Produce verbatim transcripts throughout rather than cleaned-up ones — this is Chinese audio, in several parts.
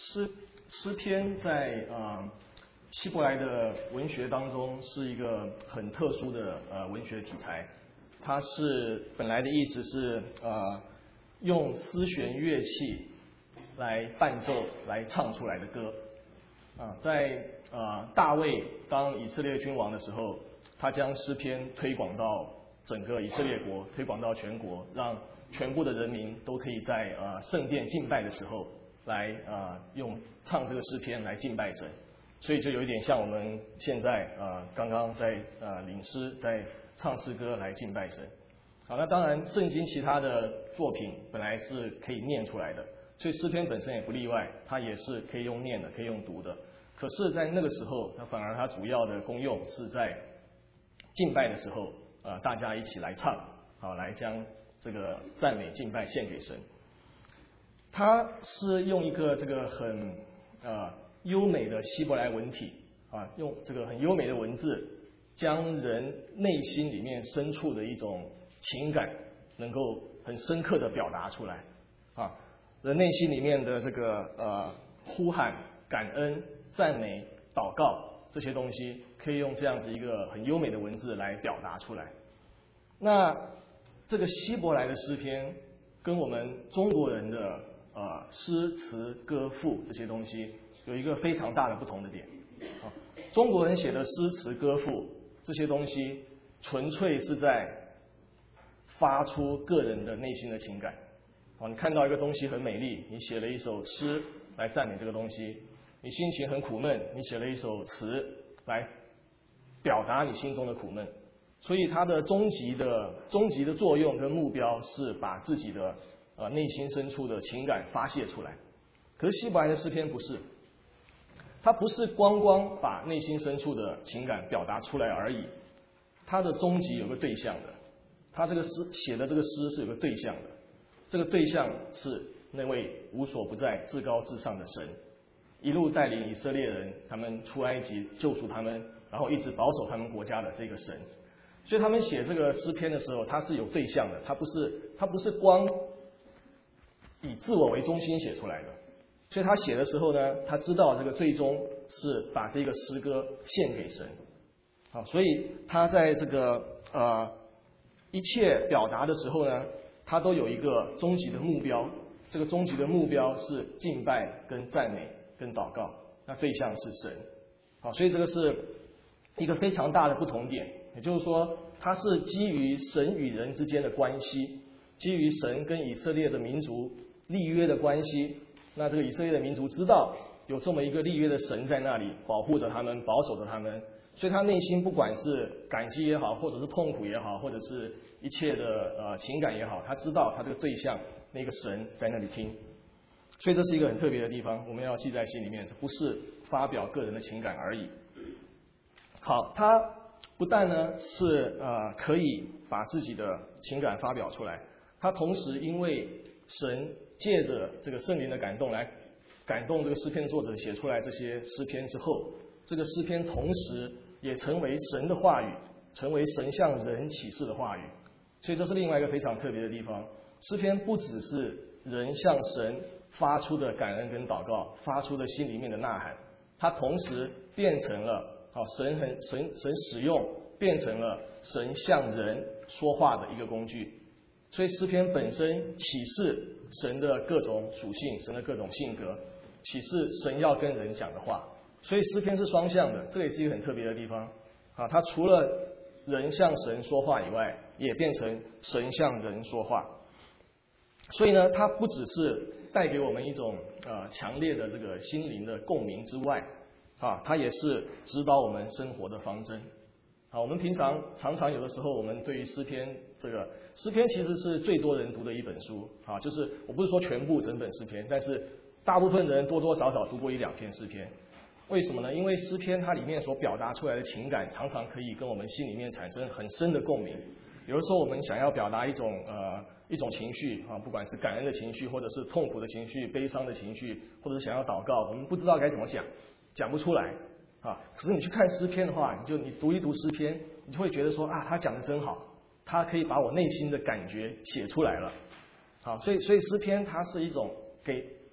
诗诗篇在啊、呃、希伯来的文学当中是一个很特殊的呃文学题材，它是本来的意思是呃用丝弦乐器来伴奏来唱出来的歌啊，在啊、呃、大卫当以色列君王的时候，他将诗篇推广到整个以色列国，推广到全国，让全部的人民都可以在呃圣殿敬拜的时候来啊、呃、用唱这个诗篇来敬拜神，所以就有一点像我们现在啊、呃、刚刚在呃领诗在唱诗歌来敬拜神。好，那当然圣经其他的作品本来是可以念出来的，所以诗篇本身也不例外，它也是可以用念的，可以用读的。可是，在那个时候，它反而它主要的功用是在敬拜的时候，啊、呃，大家一起来唱，好，来将这个赞美敬拜献给神。它是用一个这个很呃优美的希伯来文体啊，用这个很优美的文字，将人内心里面深处的一种情感，能够很深刻的表达出来啊，人内心里面的这个呃呼喊、感恩、赞美、祷告这些东西，可以用这样子一个很优美的文字来表达出来。那这个希伯来的诗篇跟我们中国人的呃诗词歌赋这些东西有一个非常大的不同的点啊，中国人写的诗词歌赋这些东西纯粹是在发出个人的内心的情感啊，你看到一个东西很美丽，你写了一首诗来赞美这个东西；你心情很苦闷，你写了一首词来表达你心中的苦闷。所以它的终极的终极的作用跟目标是把自己的呃内心深处的情感发泄出来。可是希伯来的诗篇不是，它不是光光把内心深处的情感表达出来而已，它的终极有个对象的，它这个诗写的这个诗是有个对象的，这个对象是那位无所不在、至高至上的神，一路带领以色列人他们出埃及救赎他们，然后一直保守他们国家的这个神。所以他们写这个诗篇的时候，他是有对象的，他不是他不是光以自我为中心写出来的。所以他写的时候呢，他知道这个最终是把这个诗歌献给神。好，所以他在这个呃一切表达的时候呢，他都有一个终极的目标，这个终极的目标是敬拜跟赞美跟祷告，那对象是神。好，所以这个是一个非常大的不同点，也就是说它是基于神与人之间的关系，基于神跟以色列的民族立约的关系。那这个以色列的民族知道有这么一个立约的神在那里保护着他们，保守着他们，所以他内心不管是感激也好，或者是痛苦也好，或者是一切的呃情感也好，他知道他这个对象那个神在那里听。所以这是一个很特别的地方，我们要记在心里面，这不是发表个人的情感而已。好，他不但呢是呃可以把自己的情感发表出来，他同时因为神借着这个圣灵的感动来感动这个诗篇作者写出来这些诗篇之后，这个诗篇同时也成为神的话语，成为神向人启示的话语。所以这是另外一个非常特别的地方，诗篇不只是人向神发出的感恩跟祷告，发出的心里面的呐喊，它同时变成了好神很神神使用变成了神向人说话的一个工具。所以诗篇本身启示神的各种属性，神的各种性格，启示神要跟人讲的话。所以诗篇是双向的，这也是一个很特别的地方啊。它除了人向神说话以外，也变成神向人说话。所以呢，它不只是带给我们一种呃强烈的这个心灵的共鸣之外，啊，它也是指导我们生活的方针。啊，我们平常常常有的时候，我们对于诗篇这个诗篇其实是最多人读的一本书啊，就是我不是说全部整本诗篇，但是大部分人多多少少读过一两篇诗篇。为什么呢？因为诗篇它里面所表达出来的情感，常常可以跟我们心里面产生很深的共鸣。有的时候我们想要表达一种呃一种情绪啊，不管是感恩的情绪，或者是痛苦的情绪、悲伤的情绪，或者是想要祷告，我们不知道该怎么讲，讲不出来啊。可是你去看诗篇的话，你就你读一读诗篇，你就会觉得说啊，他讲的真好，他可以把我内心的感觉写出来了。好，所以所以诗篇它是一种给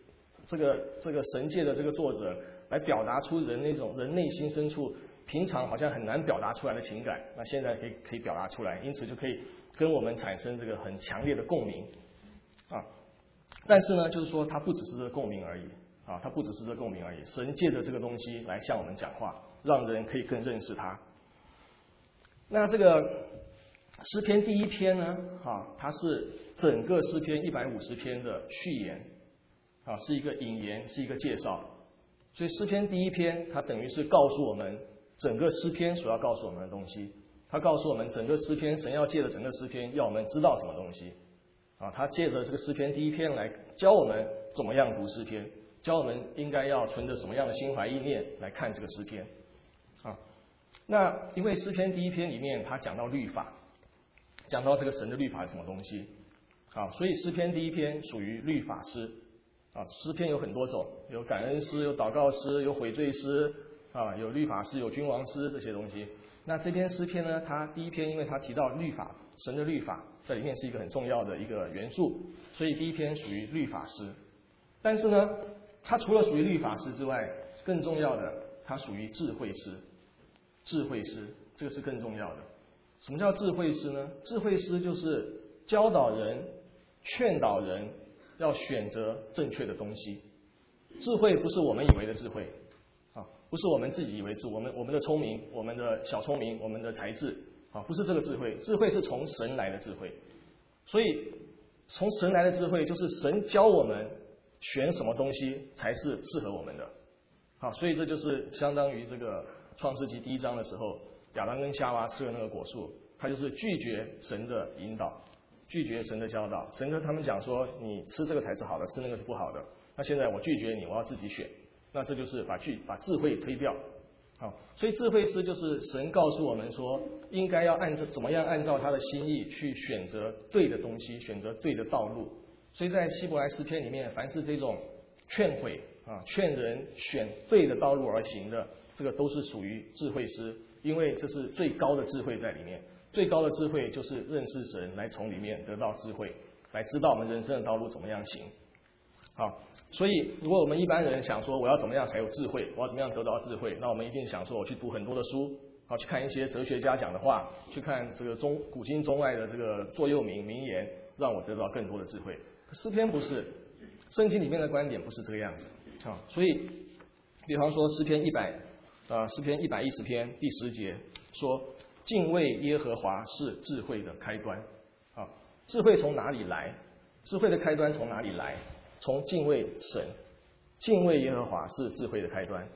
这个这个神界的这个作者来表达出人那种人内心深处平常好像很难表达出来的情感，那现在可以可以表达出来，因此就可以跟我们产生这个很强烈的共鸣啊。但是呢，就是说它不只是这个共鸣而已啊，它不只是这个共鸣而已，神借着这个东西来向我们讲话，让人可以更认识他。那这个诗篇第一篇呢，啊，它是整个诗篇一百五十篇的序言，啊，是一个引言，是一个介绍。所以诗篇第一篇，它等于是告诉我们整个诗篇所要告诉我们的东西。它告诉我们整个诗篇，神要借着整个诗篇，要我们知道什么东西。啊，他借着这个诗篇第一篇来教我们怎么样读诗篇，教我们应该要存着什么样的心怀意念来看这个诗篇。啊，那因为诗篇第一篇里面他讲到律法，讲到这个神的律法是什么东西，啊，所以诗篇第一篇属于律法诗。啊，诗篇有很多种，有感恩诗，有祷告诗，有悔罪诗，啊，有律法诗，有君王诗这些东西。那这篇诗篇呢，它第一篇因为它提到律法，神的律法在里面是一个很重要的一个元素，所以第一篇属于律法诗。但是呢，它除了属于律法诗之外，更重要的，它属于智慧诗。智慧诗，这个是更重要的。什么叫智慧诗呢？智慧诗就是教导人、劝导人要选择正确的东西。智慧不是我们以为的智慧啊，不是我们自己以为智，我们我们的聪明，我们的小聪明，我们的才智啊，不是这个智慧。智慧是从神来的智慧，所以从神来的智慧就是神教我们选什么东西才是适合我们的。好，所以这就是相当于这个创世纪第一章的时候，亚当跟夏娃吃了那个果树，他就是拒绝神的引导，拒绝神的教导。神跟他们讲说，你吃这个才是好的，吃那个是不好的。那现在我拒绝你，我要自己选。那这就是把拒把智慧推掉。好，所以智慧诗就是神告诉我们说，应该要按照怎么样按照他的心意去选择对的东西，选择对的道路。所以在希伯来诗篇里面，凡是这种劝诲啊，劝人选对的道路而行的，这个都是属于智慧诗，因为这是最高的智慧在里面。最高的智慧就是认识神，来从里面得到智慧，来知道我们人生的道路怎么样行。好，所以如果我们一般人想说我要怎么样才有智慧，我要怎么样得到智慧，那我们一定想说我去读很多的书，好，去看一些哲学家讲的话，去看这个中古今中外的这个座右铭名言，让我得到更多的智慧。诗篇不是，圣经里面的观点不是这个样子啊。所以比方说诗篇一百啊，诗篇一百一十篇第十节说，敬畏耶和华是智慧的开端。啊，智慧从哪里来？智慧的开端从哪里来？从敬畏神，敬畏耶和华是智慧的开端。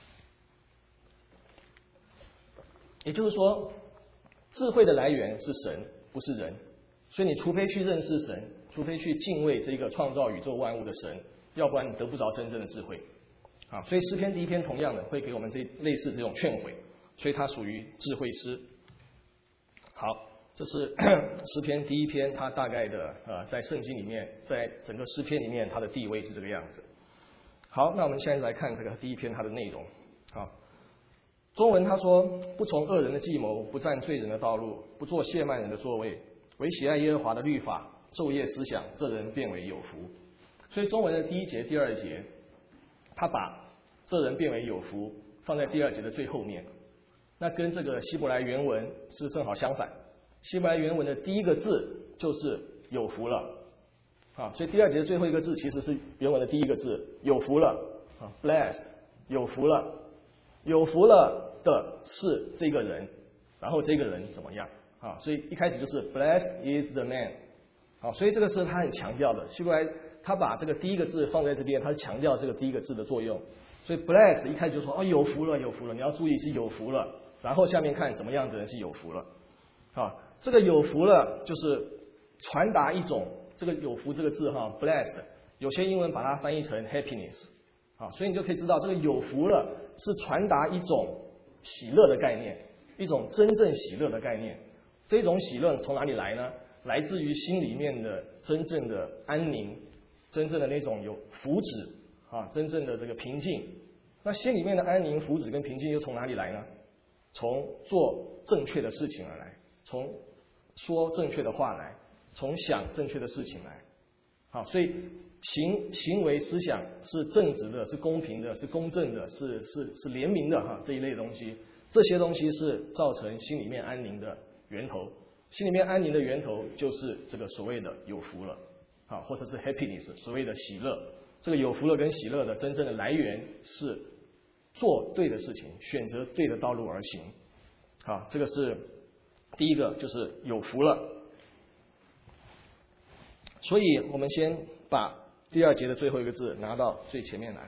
也就是说，智慧的来源是神，不是人。所以你除非去认识神，除非去敬畏这个创造宇宙万物的神，要不然你得不着真正的智慧。啊，所以诗篇第一篇同样的会给我们这类似这种劝诲，所以它属于智慧诗。好，这是诗篇第一篇，它大概的呃，在圣经里面，在整个诗篇里面，它的地位是这个样子。好，那我们现在来看这个第一篇它的内容。好，中文他说，不从恶人的计谋，不占罪人的道路，不做亵慢人的座位，唯喜爱耶和华的律法，昼夜思想，这人变为有福。所以中文的第一节、第二节，他把这人变为有福放在第二节的最后面，那跟这个希伯来原文是正好相反。希伯来原文的第一个字就是有福了啊，所以第二节的最后一个字其实是原文的第一个字，有福了啊 ，blessed， 有福了，有福了的是这个人，然后这个人怎么样啊？所以一开始就是 blessed is the man， 好，所以这个是他很强调的。希伯来他把这个第一个字放在这边，他强调这个第一个字的作用。所以 blessed 一开始就说哦有福了，有福了，你要注意是有福了，然后下面看怎么样的人是有福了啊。这个有福了就是传达一种，这个有福这个字哈 blessed， 有些英文把它翻译成 happiness 啊，所以你就可以知道这个有福了是传达一种喜乐的概念，一种真正喜乐的概念。这种喜乐从哪里来呢？来自于心里面的真正的安宁，真正的那种有福祉啊，真正的这个平静。那心里面的安宁、福祉跟平静又从哪里来呢？从做正确的事情而来，从说正确的话来，从想正确的事情来。好，所以行行为思想是正直的，是公平的，是公正的，是是是怜悯的哈，这一类东西，这些东西是造成心里面安宁的源头。心里面安宁的源头就是这个所谓的有福了，啊，或者是 happiness， 所谓的喜乐。这个有福了跟喜乐的真正的来源是做对的事情，选择对的道路而行。啊，这个是第一个，就是有福了。所以我们先把第二节的最后一个字拿到最前面来。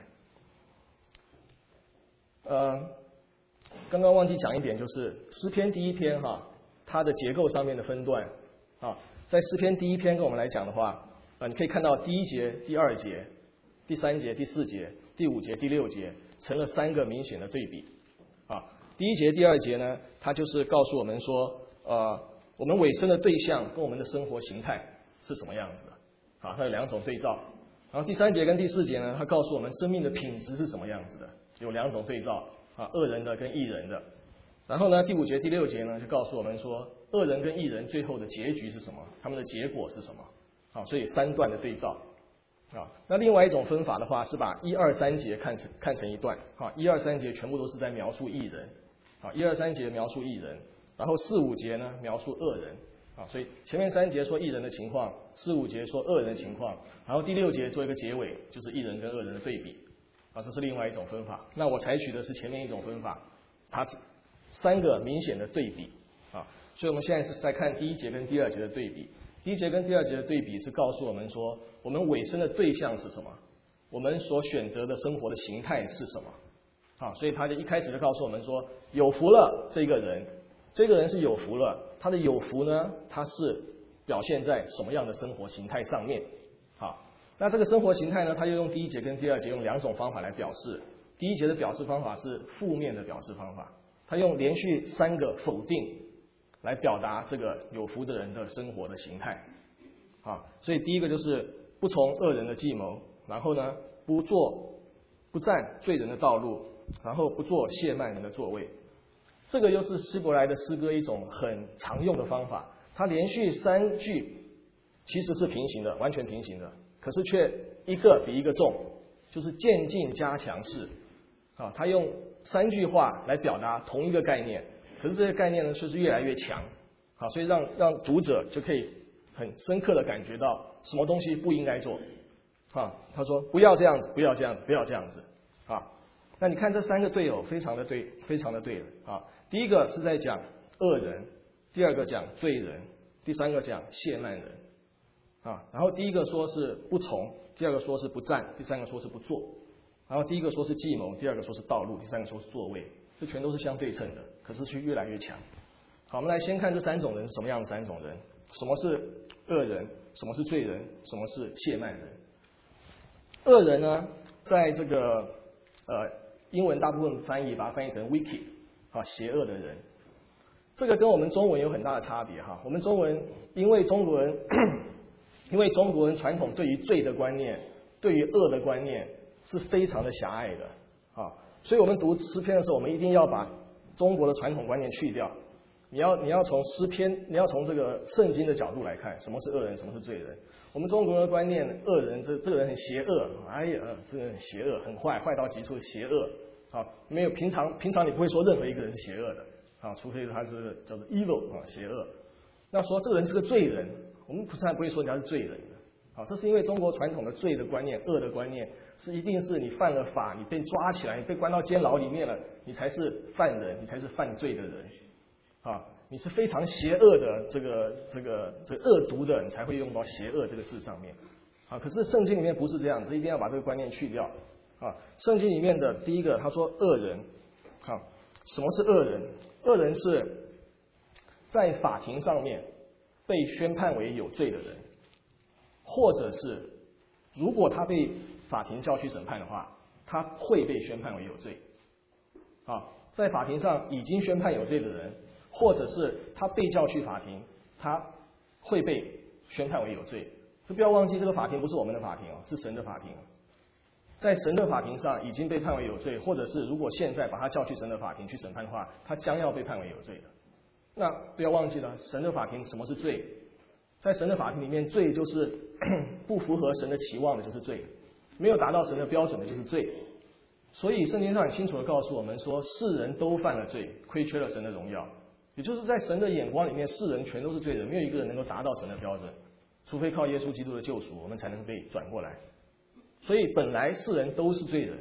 呃，刚刚忘记讲一点，就是诗篇第一篇哈，它的结构上面的分段啊，在诗篇第一篇跟我们来讲的话，啊，你可以看到第一节、第二节、第三节、第四节、第五节、第六节成了三个明显的对比啊。第一节、第二节呢，它就是告诉我们说，呃，我们委身的对象跟我们的生活形态是什么样子的啊，它有两种对照。然后第三节跟第四节呢，它告诉我们生命的品质是什么样子的，有两种对照啊，恶人的跟义人的。然后呢，第五节、第六节呢，就告诉我们说，恶人跟义人最后的结局是什么，他们的结果是什么啊，所以三段的对照啊。那另外一种分法的话，是把一二三节看成看成一段啊，一二三节全部都是在描述义人啊，一二三节描述义人，然后四五节呢描述恶人。啊，所以前面三节说义人的情况，四五节说恶人的情况，然后第六节做一个结尾，就是义人跟恶人的对比。啊，这是另外一种分法。那我采取的是前面一种分法，它三个明显的对比。啊，所以我们现在是在看第一节跟第二节的对比。第一节跟第二节的对比是告诉我们说，我们委身的对象是什么，我们所选择的生活的形态是什么。啊，所以他就一开始就告诉我们说，有福了这个人。这个人是有福了，他的有福呢，他是表现在什么样的生活形态上面？好，那这个生活形态呢，他就用第一节跟第二节用两种方法来表示。第一节的表示方法是负面的表示方法，他用连续三个否定来表达这个有福的人的生活的形态。啊，所以第一个就是不从恶人的计谋，然后呢，不做不占罪人的道路，然后不做亵慢人的座位。这个又是希伯来的诗歌一种很常用的方法，它连续三句其实是平行的，完全平行的，可是却一个比一个重，就是渐进加强式啊。它用三句话来表达同一个概念，可是这个概念呢却是越来越强啊，所以让让读者就可以很深刻的感觉到什么东西不应该做啊。他说不要这样子，不要这样子，不要这样子啊。那你看这三个对偶非常的对，非常的对了啊。第一个是在讲恶人，第二个讲罪人，第三个讲亵慢人啊。然后第一个说是不从，第二个说是不占，第三个说是不做。然后第一个说是计谋，第二个说是道路，第三个说是座位，这全都是相对称的，可是却越来越强。好，我们来先看这三种人是什么样的三种人，什么是恶人，什么是罪人，什么是亵慢人。恶人呢，在这个呃英文大部分翻译把它翻译成 wicked。啊，邪恶的人，这个跟我们中文有很大的差别哈。我们中文因为中国人，因为中国人传统对于罪的观念，对于恶的观念是非常的狭隘的啊，所以我们读诗篇的时候，我们一定要把中国的传统观念去掉。你要你要从诗篇，你要从这个圣经的角度来看，什么是恶人，什么是罪人。我们中国人的观念，恶人这这个人很邪恶，哎呀，这个人很邪恶，很坏，坏到极处，邪恶。啊，没有平常平常你不会说任何一个人是邪恶的啊，除非他是叫做 evil 啊，邪恶。那说这个人是个罪人，我们普常不会说人家是罪人的啊，这是因为中国传统的罪的观念、恶的观念是一定是你犯了法，你被抓起来，你被关到监牢里面了，你才是犯人，你才是犯罪的人啊，你是非常邪恶的这个这个这个恶毒的，你才会用到邪恶这个字上面啊。可是圣经里面不是这样子，一定要把这个观念去掉。啊，圣经里面的第一个，他说恶人，啊，什么是恶人？恶人是在法庭上面被宣判为有罪的人，或者是如果他被法庭叫去审判的话，他会被宣判为有罪。啊，在法庭上已经宣判有罪的人，或者是他被叫去法庭，他会被宣判为有罪。就不要忘记，这个法庭不是我们的法庭哦，是神的法庭。在神的法庭上已经被判为有罪，或者是如果现在把他叫去神的法庭去审判的话，他将要被判为有罪的。那不要忘记了，神的法庭什么是罪？在神的法庭里面，罪就是不符合神的期望的就是罪，没有达到神的标准的就是罪。所以圣经上很清楚的告诉我们说，世人都犯了罪，亏缺了神的荣耀。也就是在神的眼光里面，世人全都是罪人，没有一个人能够达到神的标准，除非靠耶稣基督的救赎，我们才能被转过来。所以本来世人都是罪人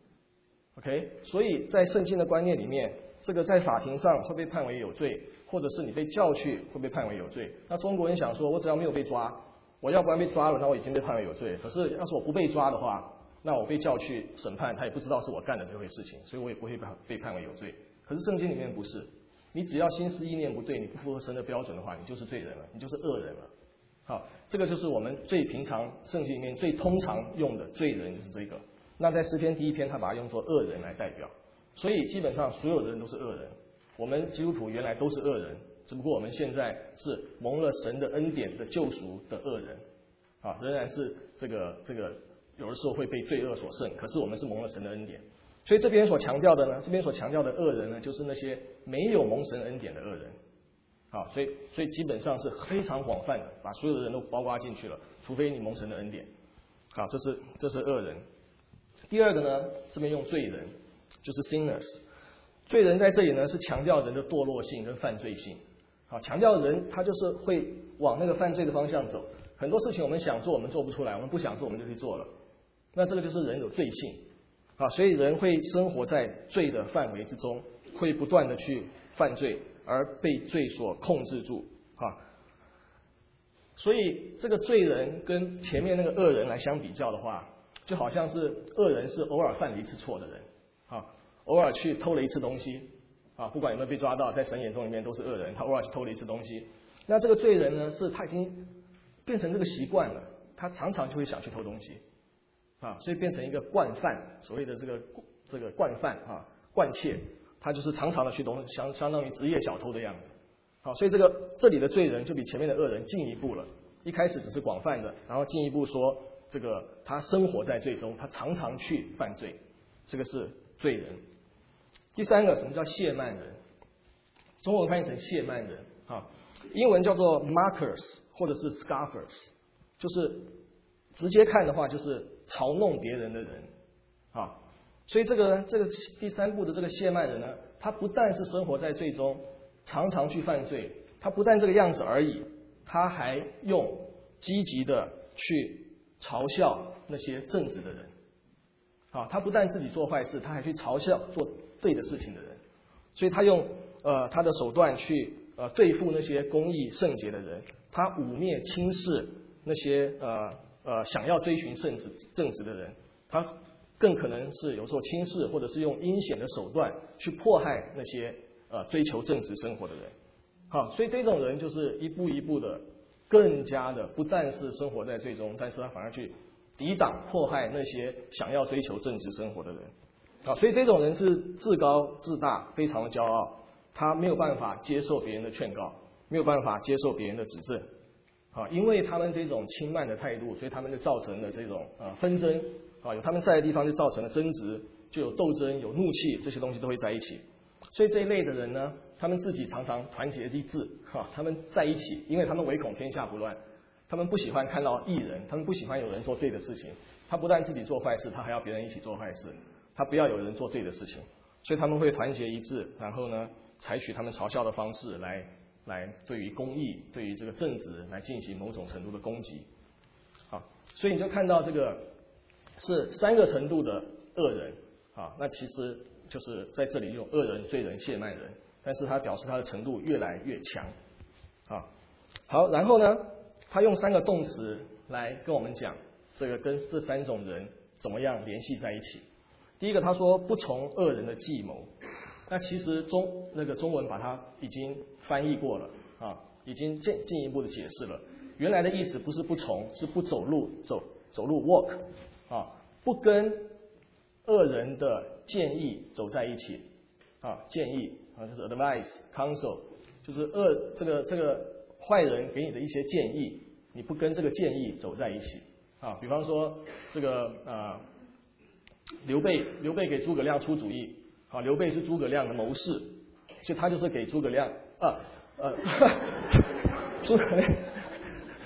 ，OK？ 所以在圣经的观念里面，这个在法庭上会被判为有罪，或者是你被叫去会被判为有罪。那中国人想说，我只要没有被抓，我要不然被抓了，那我已经被判为有罪。可是要是我不被抓的话，那我被叫去审判，他也不知道是我干的这回事情，所以我也不会被判为有罪。可是圣经里面不是，你只要心思意念不对，你不符合神的标准的话，你就是罪人了，你就是恶人了。好，这个就是我们最平常圣经里面最通常用的罪人，就是这个。那在诗篇第一篇，他把它用作恶人来代表，所以基本上所有的人都是恶人。我们基督徒原来都是恶人，只不过我们现在是蒙了神的恩典的救赎的恶人，啊，仍然是这个这个有的时候会被罪恶所胜，可是我们是蒙了神的恩典。所以这边所强调的呢，这边所强调的恶人呢，就是那些没有蒙神恩典的恶人。好，所以所以基本上是非常广泛的，把所有的人都包括进去了，除非你蒙神的恩典。好，这是这是恶人。第二个呢，这边用罪人，就是 sinners。罪人在这里呢是强调人的堕落性跟犯罪性。好，强调人他就是会往那个犯罪的方向走。很多事情我们想做我们做不出来，我们不想做我们就去做了。那这个就是人有罪性。啊，所以人会生活在罪的范围之中，会不断的去犯罪，而被罪所控制住。啊，所以这个罪人跟前面那个恶人来相比较的话，就好像是恶人是偶尔犯了一次错的人，啊，偶尔去偷了一次东西，啊，不管有没有被抓到，在神眼中里面都是恶人，他偶尔去偷了一次东西。那这个罪人呢，是他已经变成这个习惯了，他常常就会想去偷东西。啊，所以变成一个惯犯，所谓的这个这个惯犯啊，惯窃，他就是常常的去东，相相当于职业小偷的样子。好，所以这个这里的罪人就比前面的恶人进一步了。一开始只是广泛的，然后进一步说这个他生活在罪中，他常常去犯罪，这个是罪人。第三个，什么叫亵慢人？中文翻译成亵慢人啊，英文叫做 mockers 或者是 scoffers， 就是直接看的话就是嘲弄别人的人啊。所以这个这个第三步的这个亵慢人呢，他不但是生活在罪中，常常去犯罪，他不但这个样子而已，他还用积极的去嘲笑那些正直的人啊。他不但自己做坏事，他还去嘲笑做对的事情的人。所以他用呃他的手段去呃对付那些公义圣洁的人，他污蔑轻视那些呃呃想要追寻圣直正直的人，他更可能是有时候轻视或者是用阴险的手段去迫害那些呃追求正直生活的人。好，所以这种人就是一步一步的更加的不但是生活在罪中，但是他反而去抵挡迫害那些想要追求正直生活的人。好，所以这种人是自高自大，非常的骄傲，他没有办法接受别人的劝告，没有办法接受别人的指正。好，因为他们这种轻慢的态度，所以他们就造成了这种呃纷争。啊，有他们在的地方就造成了争执，就有斗争，有怒气，这些东西都会在一起。所以这一类的人呢，他们自己常常团结一致，哈，他们在一起，因为他们唯恐天下不乱，他们不喜欢看到异人，他们不喜欢有人做对的事情。他不但自己做坏事，他还要别人一起做坏事，他不要有人做对的事情，所以他们会团结一致，然后呢，采取他们嘲笑的方式来来对于公义、对于这个正直来进行某种程度的攻击。好，所以你就看到这个是三个程度的恶人啊，那其实就是在这里用恶人、罪人、亵慢人，但是他表示他的程度越来越强啊。好，然后呢，他用三个动词来跟我们讲这个跟这三种人怎么样联系在一起。第一个，他说不从恶人的计谋，那其实中那个中文把它已经翻译过了啊，已经进进一步的解释了。原来的意思不是不从，是不走路走走路 walk 啊，不跟恶人的建议走在一起啊，建议啊就是 advice counsel， 就是恶这个这个坏人给你的一些建议，你不跟这个建议走在一起啊。比方说这个呃刘备刘备给诸葛亮出主意啊，刘备是诸葛亮的谋士，所以他就是给诸葛亮啊呃诸葛亮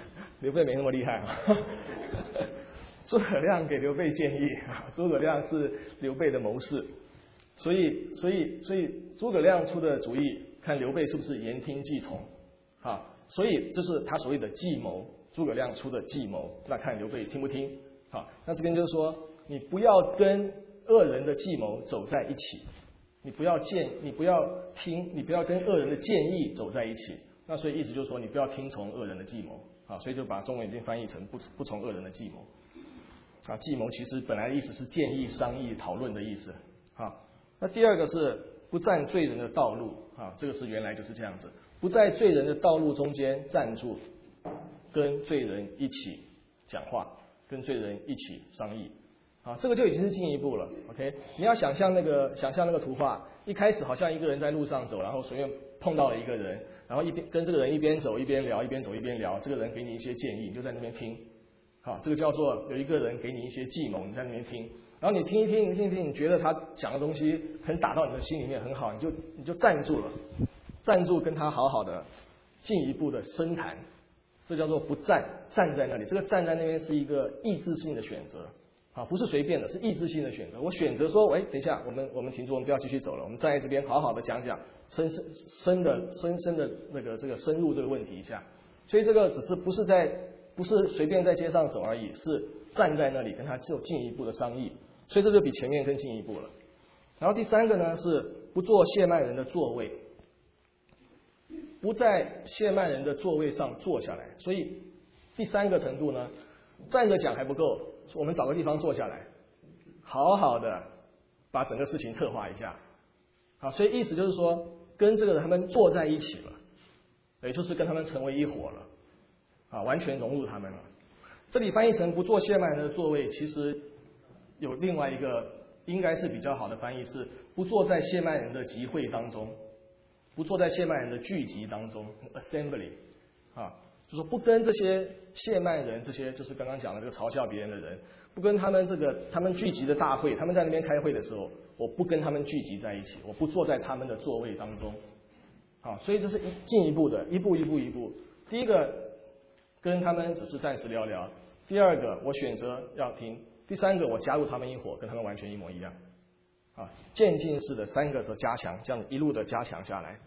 刘备没那么厉害啊。诸葛亮给刘备建议啊，诸葛亮是刘备的谋士，所以所以所以诸葛亮出的主意，看刘备是不是言听计从啊，所以这是他所谓的计谋，诸葛亮出的计谋，那看刘备听不听啊。那这边就是说，你不要跟恶人的计谋走在一起，你不要建，你不要听，你不要跟恶人的建议走在一起。那所以意思就是说，你不要听从恶人的计谋啊，所以就把中文已经翻译成不不从恶人的计谋。啊，计谋其实本来的意思是建议、商议、讨论的意思。啊，那第二个是不占罪人的道路。啊，这个是原来就是这样子，不在罪人的道路中间站住，跟罪人一起讲话，跟罪人一起商议。啊，这个就已经是进一步了。OK， 你要想象那个想象那个图画，一开始好像一个人在路上走，然后随便碰到了一个人，然后一边跟这个人一边走一边聊，一边走一边聊，这个人给你一些建议，你就在那边听。好，这个叫做有一个人给你一些计谋，你在那边听，然后你听一听，你听一听，你觉得他讲的东西很打到你的心里面，很好，你就你就站住了，站住跟他好好的进一步的深谈，这叫做不站，站在那里。这个站在那边是一个意志性的选择，啊，不是随便的，是意志性的选择。我选择说，哎，等一下，我们我们停住，我们不要继续走了，我们站在这边好好的讲讲深深深的深深的那个这个深入这个问题一下。所以这个只是不是在。不是随便在街上走而已，是站在那里跟他就进一步的商议，所以这就比前面更进一步了。然后第三个呢是不坐谢曼人的座位，不在谢曼人的座位上坐下来。所以第三个程度呢，站着讲还不够，我们找个地方坐下来，好好的把整个事情策划一下。啊，所以意思就是说，跟这个人他们坐在一起了，也就是跟他们成为一伙了。啊，完全融入他们了。这里翻译成不坐谢曼人的座位，其实有另外一个应该是比较好的翻译，是不坐在谢曼人的集会当中，不坐在谢曼人的聚集当中 ，assembly， 啊，就说不跟这些谢曼人，这些就是刚刚讲的这个嘲笑别人的人，不跟他们这个他们聚集的大会，他们在那边开会的时候，我不跟他们聚集在一起，我不坐在他们的座位当中。啊，所以这是一进一步的，一步一步一步。第一个。跟他们只是暂时聊聊。第二个，我选择要听。第三个，我加入他们一伙，跟他们完全一模一样。啊，渐进式的三个是加强，这样子一路的加强下来。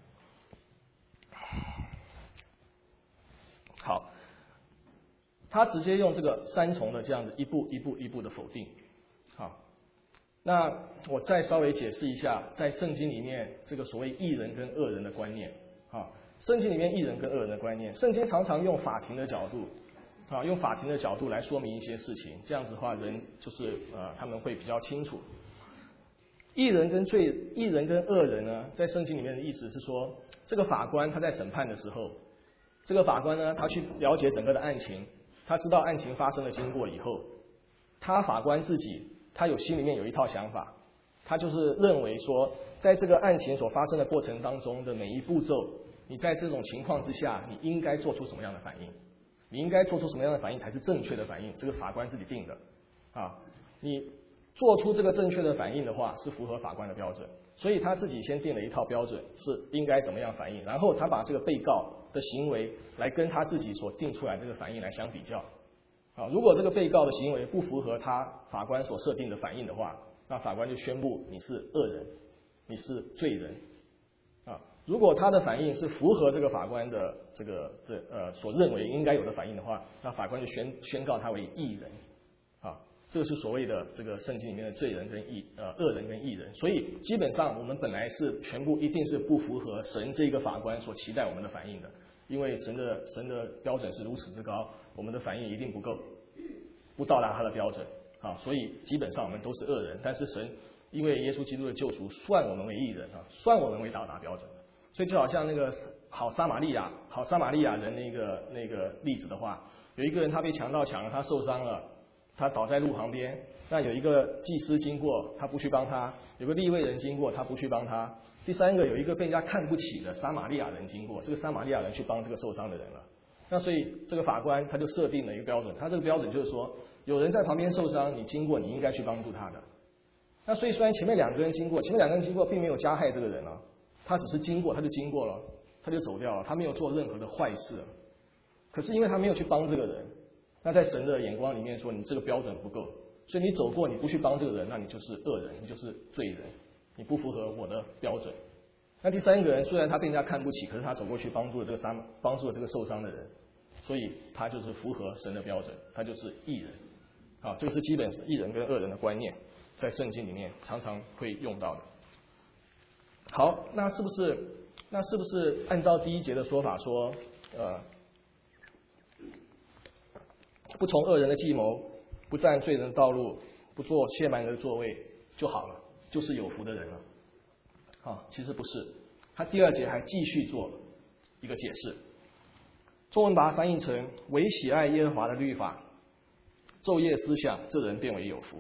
好，他直接用这个三重的这样子一步一步一步的否定。好，那我再稍微解释一下，在圣经里面这个所谓义人跟恶人的观念。啊。圣经里面义人跟恶人的观念，圣经常常用法庭的角度，啊，用法庭的角度来说明一些事情，这样子的话，人就是呃他们会比较清楚。义人跟罪，义人跟恶人呢，在圣经里面的意思是说，这个法官他在审判的时候，这个法官呢，他去了解整个的案情，他知道案情发生的经过以后，他法官自己他有心里面有一套想法，他就是认为说，在这个案情所发生的过程当中的每一步骤。你在这种情况之下，你应该做出什么样的反应？你应该做出什么样的反应才是正确的反应？这个法官自己定的，啊，你做出这个正确的反应的话，是符合法官的标准，所以他自己先定了一套标准，是应该怎么样反应，然后他把这个被告的行为来跟他自己所定出来这个反应来相比较，啊，如果这个被告的行为不符合他法官所设定的反应的话，那法官就宣布你是恶人，你是罪人。如果他的反应是符合这个法官的这个的呃所认为应该有的反应的话，那法官就宣宣告他为义人，啊，这个是所谓的这个圣经里面的罪人跟义呃恶人跟义人。所以基本上我们本来是全部一定是不符合神这个法官所期待我们的反应的，因为神的神的标准是如此之高，我们的反应一定不够，不到达他的标准啊，所以基本上我们都是恶人。但是神因为耶稣基督的救赎，算我们为义人啊，算我们为到达标准。所以就好像那个好撒玛利亚好撒玛利亚人那个那个例子的话，有一个人他被强盗抢了，他受伤了，他倒在路旁边，那有一个祭司经过，他不去帮他；有个利未人经过，他不去帮他；第三个有一个被人家看不起的撒玛利亚人经过，这个撒玛利亚人去帮这个受伤的人了。那所以这个法官他就设定了一个标准，他这个标准就是说，有人在旁边受伤，你经过，你应该去帮助他的。那所以虽然前面两个人经过，前面两个人经过并没有加害这个人啊，他只是经过，他就经过了，他就走掉了，他没有做任何的坏事。 可是因为他没有去帮这个人，那在神的眼光里面说你这个标准不够，所以你走过你不去帮这个人，那你就是恶人，你就是罪人，你不符合我的标准。那第三个人虽然他被人家看不起，可是他走过去帮助了这个伤帮助了这个受伤的人，所以他就是符合神的标准，他就是义人。啊，这个是基本义人跟恶人的观念，在圣经里面常常会用到的。好，那是不是那是不是按照第一节的说法说，呃，不从恶人的计谋，不占罪人的道路，不坐亵慢人的座位就好了，就是有福的人了？啊，其实不是，他第二节还继续做一个解释。中文把它翻译成唯喜爱耶和华的律法，昼夜思想，这人变为有福。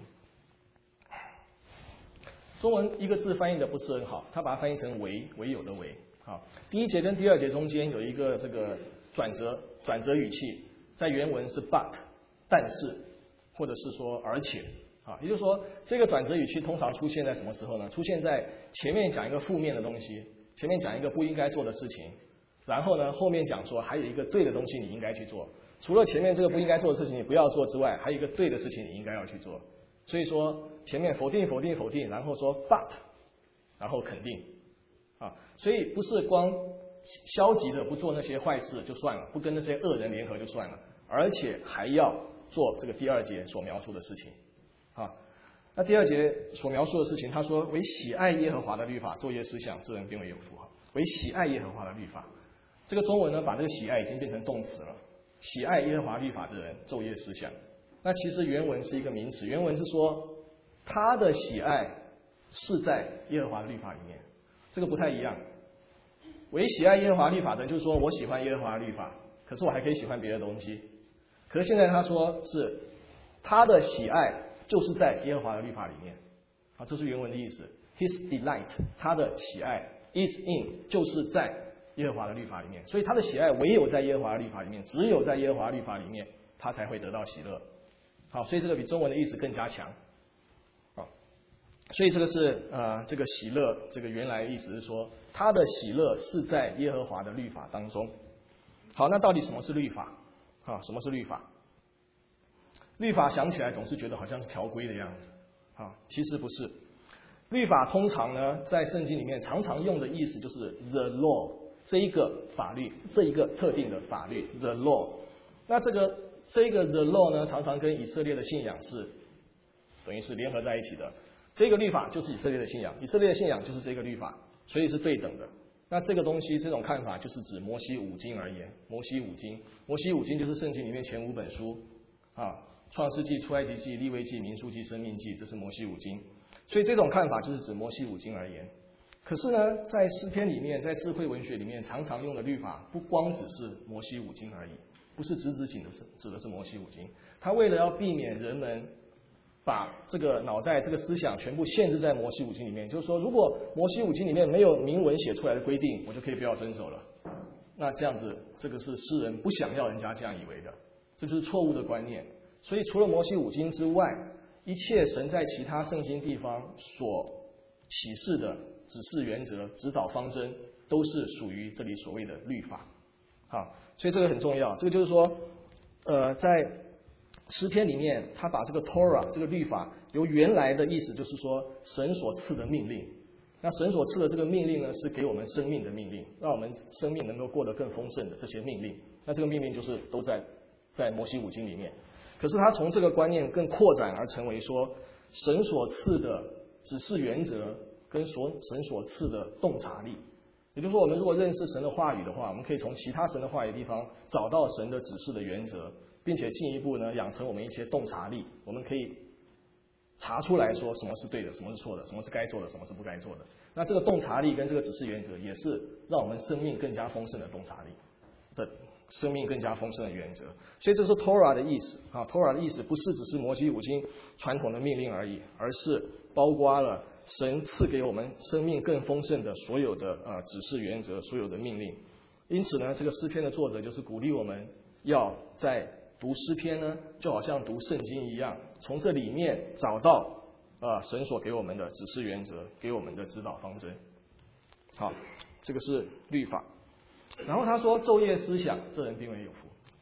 中文一个字翻译的不是很好，他把它翻译成唯唯有的唯。好，第一节跟第二节中间有一个这个转折转折语气，在原文是 but 但是，或者是说而且。啊，也就是说，这个转折语气通常出现在什么时候呢？出现在前面讲一个负面的东西，前面讲一个不应该做的事情，然后呢，后面讲说还有一个对的东西你应该去做。除了前面这个不应该做的事情你不要做之外，还有一个对的事情你应该要去做。所以说前面否定否定否定，然后说 but， 然后肯定。啊，所以不是光消极的不做那些坏事就算了，不跟那些恶人联合就算了，而且还要做这个第二节所描述的事情。啊，那第二节所描述的事情，他说为喜爱耶和华的律法，昼夜思想，这人变为有福。为喜爱耶和华的律法，这个中文呢，把这个喜爱已经变成动词了。喜爱耶和华律法的人，昼夜思想。那其实原文是一个名词，原文是说他的喜爱是在耶和华的律法里面，这个不太一样。为喜爱耶和华律法的人，就是说我喜欢耶和华律法，可是我还可以喜欢别的东西。可是现在他说是他的喜爱就是在耶和华的律法里面，啊，这是原文的意思。His delight， 他的喜爱 is in， 就是在耶和华的律法里面。所以他的喜爱唯有在耶和华的律法里面，只有在耶和华的律法里面，他才会得到喜乐。好，所以这个比中文的意思更加强。好，所以这个是呃这个喜乐，这个原来意思是说他的喜乐是在耶和华的律法当中。好，那到底什么是律法？啊，什么是律法？律法想起来总是觉得好像是条规的样子，啊，其实不是。律法通常呢，在圣经里面常常用的意思就是 the law， 这一个法律，这一个特定的法律 the law。那这个这一个 the law 呢，常常跟以色列的信仰是等于是联合在一起的。这个律法就是以色列的信仰，以色列的信仰就是这个律法，所以是对等的。那这个东西，这种看法就是指摩西五经而言，摩西五经，摩西五经就是圣经里面前五本书啊。创世纪、出埃及记、利未记、民数记、申命记，这是摩西五经。所以这种看法就是指摩西五经而言。可是呢，在诗篇里面，在智慧文学里面，常常用的律法不光只是摩西五经而已，不是直指指的是指的是摩西五经。他为了要避免人们把这个脑袋、这个思想全部限制在摩西五经里面，就是说，如果摩西五经里面没有明文写出来的规定，我就可以不要遵守了。那这样子，这个是诗人不想要人家这样以为的，这就是错误的观念。所以除了摩西五经之外，一切神在其他圣经地方所启示的指示原则、指导方针，都是属于这里所谓的律法。好，所以这个很重要。这个就是说，呃，在诗篇里面，他把这个 Torah 这个律法，由原来的意思就是说神所赐的命令。那神所赐的这个命令呢，是给我们生命的命令，让我们生命能够过得更丰盛的这些命令。那这个命令就是都在在摩西五经里面。可是他从这个观念更扩展而成为说，神所赐的指示原则跟所神所赐的洞察力，也就是说，我们如果认识神的话语的话，我们可以从其他神的话语的地方找到神的指示的原则，并且进一步呢养成我们一些洞察力，我们可以查出来说什么是对的，什么是错的，什么是该做的，什么是不该做的。那这个洞察力跟这个指示原则，也是让我们生命更加丰盛的洞察力的。生命更加丰盛的原则，所以这是 Torah 的意思啊。Torah 的意思不是只是摩西五经传统的命令而已，而是包括了神赐给我们生命更丰盛的所有的呃指示原则，所有的命令。因此呢，这个诗篇的作者就是鼓励我们要在读诗篇呢，就好像读圣经一样，从这里面找到啊、呃、神所给我们的指示原则，给我们的指导方针。好，这个是律法。然后他说昼夜思想，这人变为有福。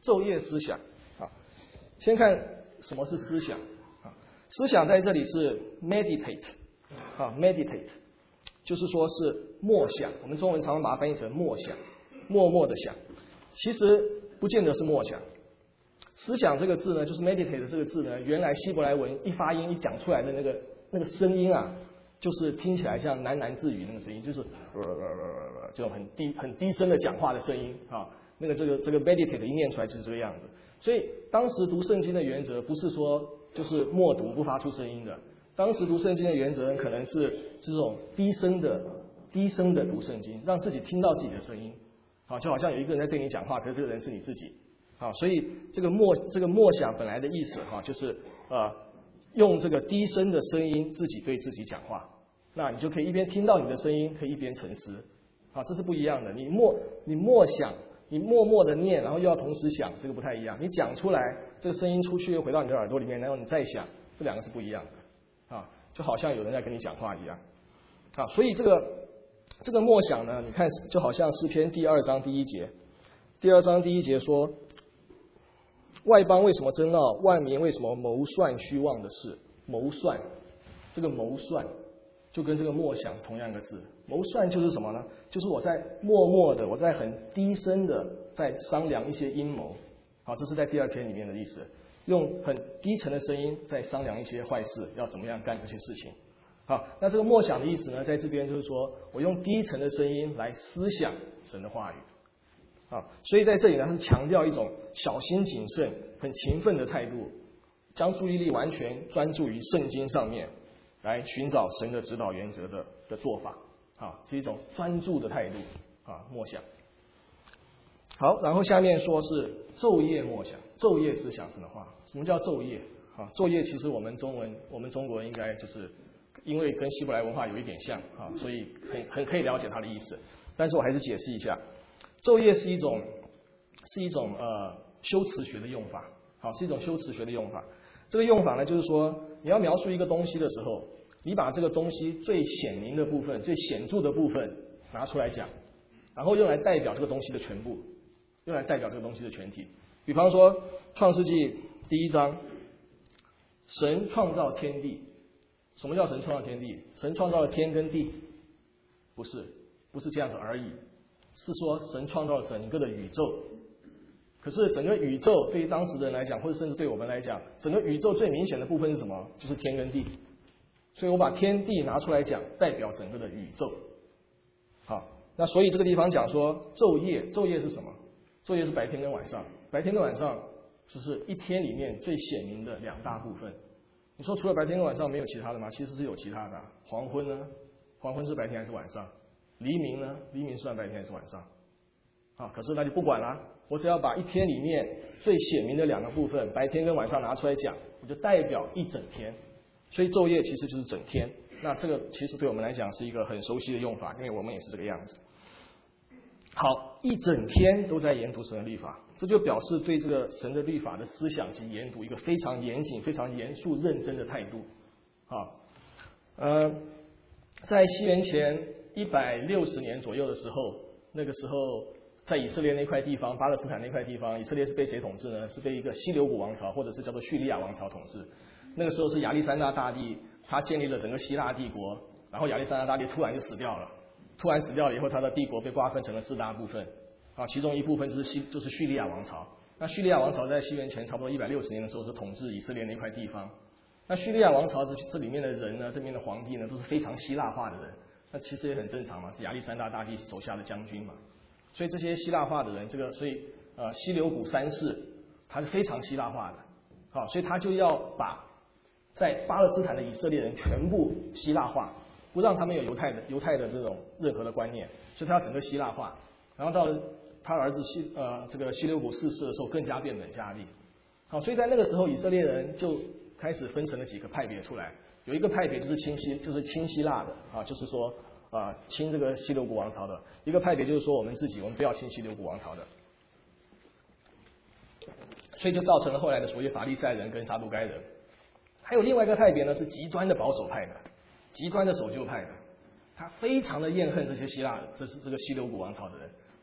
昼夜思想啊。先看什么是思想啊？思想在这里是 meditate 啊 ，meditate 就是说是默想，我们中文常常把它翻译成默想，默默的想。其实不见得是默想。思想这个字呢，就是 meditate 这个字呢，原来希伯来文一发音一讲出来的那个那个声音啊，就是听起来像喃喃自语那个声音，就是呃呃呃这种很低很低声的讲话的声音啊。那个这个这个 meditate 一念出来就是这个样子。所以当时读圣经的原则不是说就是默读不发出声音的，当时读圣经的原则可能是这种低声的低声的读圣经，让自己听到自己的声音。好，就好像有一个人在对你讲话，可是这个人是你自己。好，所以这个默这个默想本来的意思哈，就是呃用这个低声的声音自己对自己讲话，那你就可以一边听到你的声音，可以一边沉思。好，这是不一样的。你默你默想，你默默的念，然后又要同时想，这个不太一样。你讲出来，这个声音出去又回到你的耳朵里面，然后你再想，这两个是不一样的。啊，就好像有人在跟你讲话一样。啊，所以这个这个默想呢，你看就好像诗篇第二章第一节，第二章第一节说。外邦为什么争闹？万民为什么谋算虚妄的事？谋算，这个谋算就跟这个默想是同样一个字。谋算就是什么呢？就是我在默默的，我在很低声的在商量一些阴谋。好，这是在第二篇里面的意思，用很低沉的声音在商量一些坏事，要怎么样干这些事情。好，那这个默想的意思呢，在这边就是说我用低沉的声音来思想神的话语。啊，所以在这里呢，是强调一种小心谨慎、很勤奋的态度，将注意力完全专注于圣经上面，来寻找神的指导原则的的做法。啊，是一种专注的态度啊，默想。好，然后下面说是昼夜默想，昼夜思想神的话。什么叫昼夜？啊，昼夜其实我们中文，我们中国应该就是因为跟希伯来文化有一点像啊，所以很很可以了解它的意思。但是我还是解释一下。昼夜是一种是一种呃修辞学的用法，好，是一种修辞学的用法。这个用法呢，就是说你要描述一个东西的时候，你把这个东西最显明的部分、最显著的部分拿出来讲，然后用来代表这个东西的全部，用来代表这个东西的全体。比方说《创世纪》第一章，神创造天地。什么叫神创造天地？神创造了天跟地，不是不是这样子而已。是说神创造了整个的宇宙，可是整个宇宙对于当时的人来讲，或者甚至对我们来讲，整个宇宙最明显的部分是什么？就是天跟地。所以我把天地拿出来讲，代表整个的宇宙。好，那所以这个地方讲说昼夜，昼夜是什么？昼夜是白天跟晚上，白天跟晚上就是一天里面最显明的两大部分。你说除了白天跟晚上没有其他的吗？其实是有其他的。黄昏呢？黄昏是白天还是晚上？黎明呢？黎明算白天还是晚上？啊，可是那就不管啦，我只要把一天里面最显明的两个部分，白天跟晚上拿出来讲，我就代表一整天。所以昼夜其实就是整天。那这个其实对我们来讲是一个很熟悉的用法，因为我们也是这个样子。好，一整天都在研读神的律法，这就表示对这个神的律法的思想及研读一个非常严谨、非常严肃、认真的态度。啊，呃，在西元前一百六十年左右的时候，那个时候在以色列那块地方，巴勒斯坦那块地方，以色列是被谁统治呢？是被一个希留古王朝，或者是叫做叙利亚王朝统治。那个时候是亚历山大大帝，他建立了整个希腊帝国，然后亚历山大大帝突然就死掉了。突然死掉了以后，他的帝国被瓜分成了四大部分，啊，其中一部分就是西就是叙利亚王朝。那叙利亚王朝在西元前差不多一百六十年的时候是统治以色列那块地方。那叙利亚王朝这这里面的人呢，这边的皇帝呢，都是非常希腊化的人。那其实也很正常嘛，是亚历山大大帝手下的将军嘛，所以这些希腊化的人，这个所以呃希留古三世他是非常希腊化的，好，所以他就要把在巴勒斯坦的以色列人全部希腊化，不让他们有犹太的犹太的这种任何的观念，所以他要整个希腊化。然后到了他儿子希呃这个希留古逝世的时候，更加变本加厉。好，所以在那个时候，以色列人就开始分成了几个派别出来。有一个派别就是亲希，就是亲希腊的啊，就是说啊亲这个希留古王朝的；一个派别就是说我们自己，我们不要亲希留古王朝的。所以就造成了后来的所谓法利赛人跟撒都该人。还有另外一个派别呢，是极端的保守派的，极端的守旧派的，他非常的厌恨这些希腊，这是这个希留古王朝的人，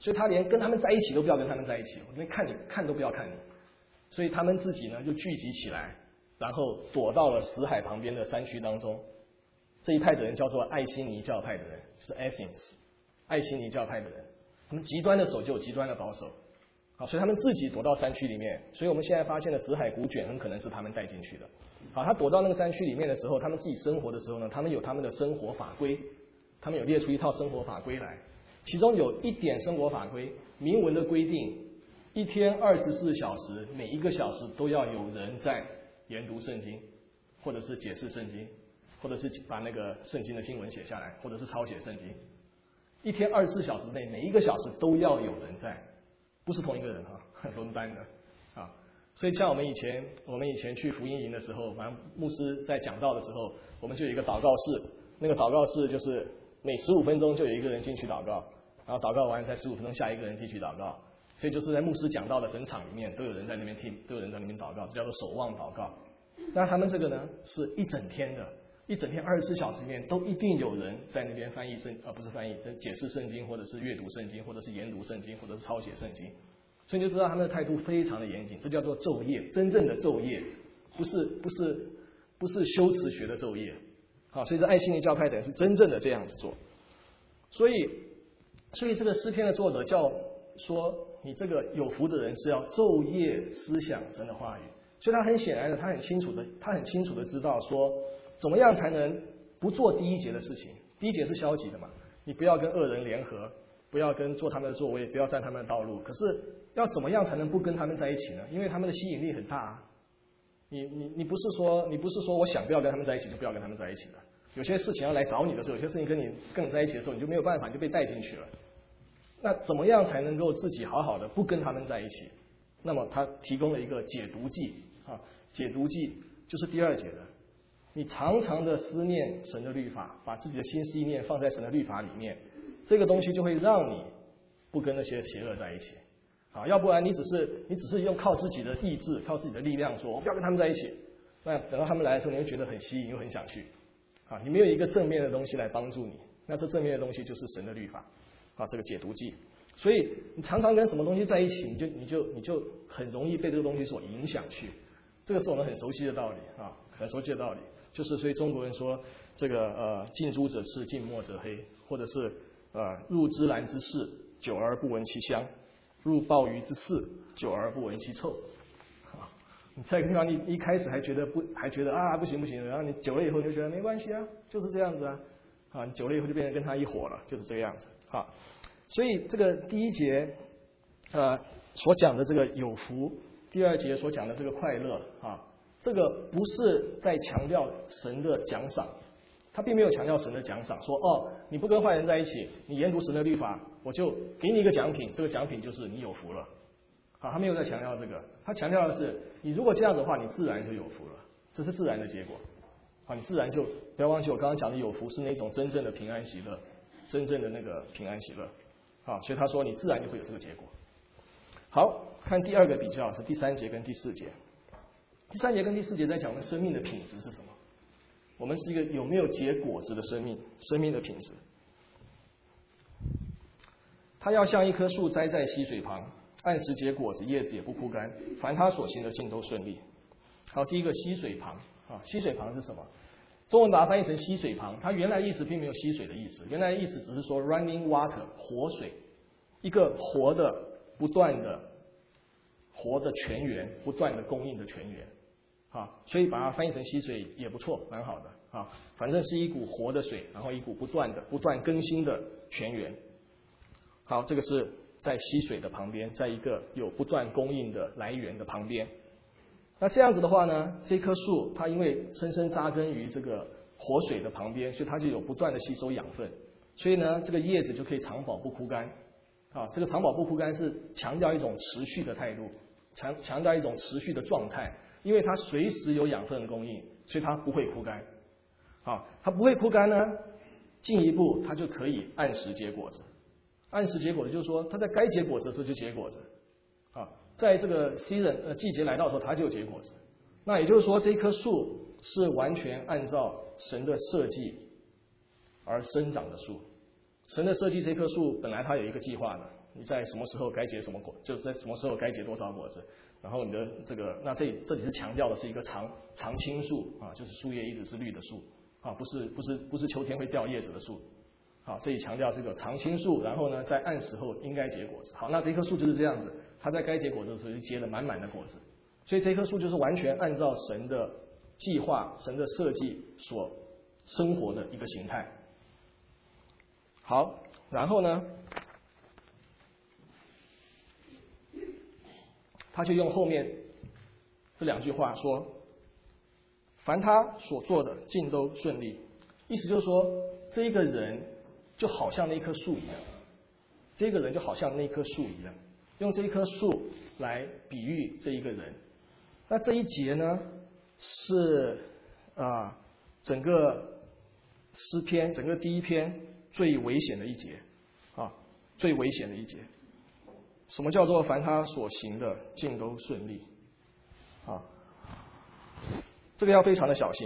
所以他连跟他们在一起都不要跟他们在一起，我连看你看都不要看你。所以他们自己呢就聚集起来，然后躲到了死海旁边的山区当中。这一派的人叫做爱新尼教派的人，就是 Essenes， 爱新尼教派的人，他们极端的守旧，极端的保守。好，所以他们自己躲到山区里面。所以我们现在发现的死海古卷很可能是他们带进去的。好，他躲到那个山区里面的时候，他们自己生活的时候呢，他们有他们的生活法规，他们有列出一套生活法规来。其中有一点生活法规明文的规定，一天二十四小时，每一个小时都要有人在研读圣经，或者是解释圣经，或者是把那个圣经的经文写下来，或者是抄写圣经。一天二十四小时内，每一个小时都要有人在，不是同一个人哈，轮班的啊。所以像我们以前，我们以前去福音营的时候，反正牧师在讲道的时候，我们就有一个祷告室，那个祷告室就是每十五分钟就有一个人进去祷告，然后祷告完再十五分钟下一个人进去祷告。所以就是在牧师讲道的整场里面，都有人在那边听，都有人在那边祷告，这叫做守望祷告。那他们这个呢，是一整天的，一整天二十四小时里面都一定有人在那边翻译圣，呃不是翻译，解释圣经，或者是阅读圣经，或者是研读圣经，或者是抄写圣经。所以你就知道他们的态度非常的严谨，这叫做昼夜，真正的昼夜，不是不是不是修辞学的昼夜。好，所以这爱新尼教派的人是真正的这样子做。所以所以这个诗篇的作者叫说，你这个有福的人是要昼夜思想神的话语。所以他很显然的，他很清楚的，他很清楚的知道说，怎么样才能不做第一节的事情。第一节是消极的嘛，你不要跟恶人联合，不要跟坐他们的座位，不要占他们的道路。可是要怎么样才能不跟他们在一起呢？因为他们的吸引力很大啊。你你你不是说你不是说我想不要跟他们在一起就不要跟他们在一起了。有些事情要来找你的时候，有些事情跟你跟你在一起的时候，你就没有办法，你就被带进去了。那怎么样才能够自己好好的不跟他们在一起？那么他提供了一个解毒剂啊，解毒剂就是第二节的，你常常的思念神的律法，把自己的心思意念放在神的律法里面，这个东西就会让你不跟那些邪恶在一起啊，要不然你只是你只是用靠自己的意志，靠自己的力量说我不要跟他们在一起，那等到他们来的时候，你会觉得很吸引，又很想去啊，你没有一个正面的东西来帮助你，那这正面的东西就是神的律法啊，这个解毒剂。所以你常常跟什么东西在一起，你就你就你就很容易被这个东西所影响去。这个是我们很熟悉的道理啊，很熟悉的道理，就是所以中国人说这个呃近朱者赤，近墨者黑，或者是呃入芝兰之室，久而不闻其香；入鲍鱼之肆，久而不闻其臭。啊，你在这个地方，你一开始还觉得不还觉得啊不行不行，然后你久了以后就觉得没关系啊，就是这样子啊，啊，你久了以后就变成跟他一伙了，就是这个样子啊。所以这个第一节，呃，所讲的这个有福，第二节所讲的这个快乐啊，这个不是在强调神的奖赏，他并没有强调神的奖赏，说哦，你不跟坏人在一起，你研读神的律法，我就给你一个奖品，这个奖品就是你有福了，啊，他没有在强调这个，他强调的是，你如果这样的话，你自然就有福了，这是自然的结果，啊，你自然就不要忘记我刚刚讲的有福是那种真正的平安喜乐，真正的那个平安喜乐。啊，所以他说你自然就会有这个结果。好，看第二个比较是第三节跟第四节。第三节跟第四节在讲的生命的品质是什么？我们是一个有没有结果子的生命，生命的品质。他要像一棵树栽在溪水旁，按时结果子，叶子也不枯干，凡他所行的尽都顺利。好，第一个溪水旁啊，溪水旁是什么？中文把它翻译成溪水旁，它原来意思并没有溪水的意思，原来意思只是说 running water 活水，一个活的不断的活的泉源，不断的供应的泉源啊，所以把它翻译成溪水也不错，蛮好的啊，反正是一股活的水，然后一股不断的不断更新的泉源。好，这个是在溪水的旁边，在一个有不断供应的来源的旁边。那这样子的话呢，这棵树它因为深深扎根于这个活水的旁边，所以它就有不断的吸收养分，所以呢，这个叶子就可以长保不枯干。啊，这个长保不枯干是强调一种持续的态度，强强调一种持续的状态，因为它随时有养分的供应，所以它不会枯干。啊，它不会枯干呢，进一步它就可以按时结果子。按时结果子就是说，它在该结果子的时候就结果子。啊。在这个 season 呃季节来到的时候，它就有结果子。那也就是说，这一棵树是完全按照神的设计而生长的树。神的设计这棵树本来它有一个计划的， 你在什么时候该结什么果，就是在什么时候该结多少果子。然后你的这个，那这里这里是强调的是一个常常青树啊，就是树叶一直是绿的树啊，不是不是不是秋天会掉叶子的树。好，这里强调这个常青树，然后呢，在按时候应该结果子。好，那这棵树就是这样子，它在该结果子的时候就结了满满的果子，所以这棵树就是完全按照神的计划、神的设计所生活的一个形态。好，然后呢，他就用后面这两句话说：“凡他所做的，尽都顺利。”意思就是说，这一个人就好像那棵树一样，这个人就好像那棵树一样，用这一棵树来比喻这一个人。那这一节呢，是啊，整个诗篇，整个第一篇最危险的一节啊，最危险的一节。什么叫做凡他所行的尽都顺利？啊，这个要非常的小心。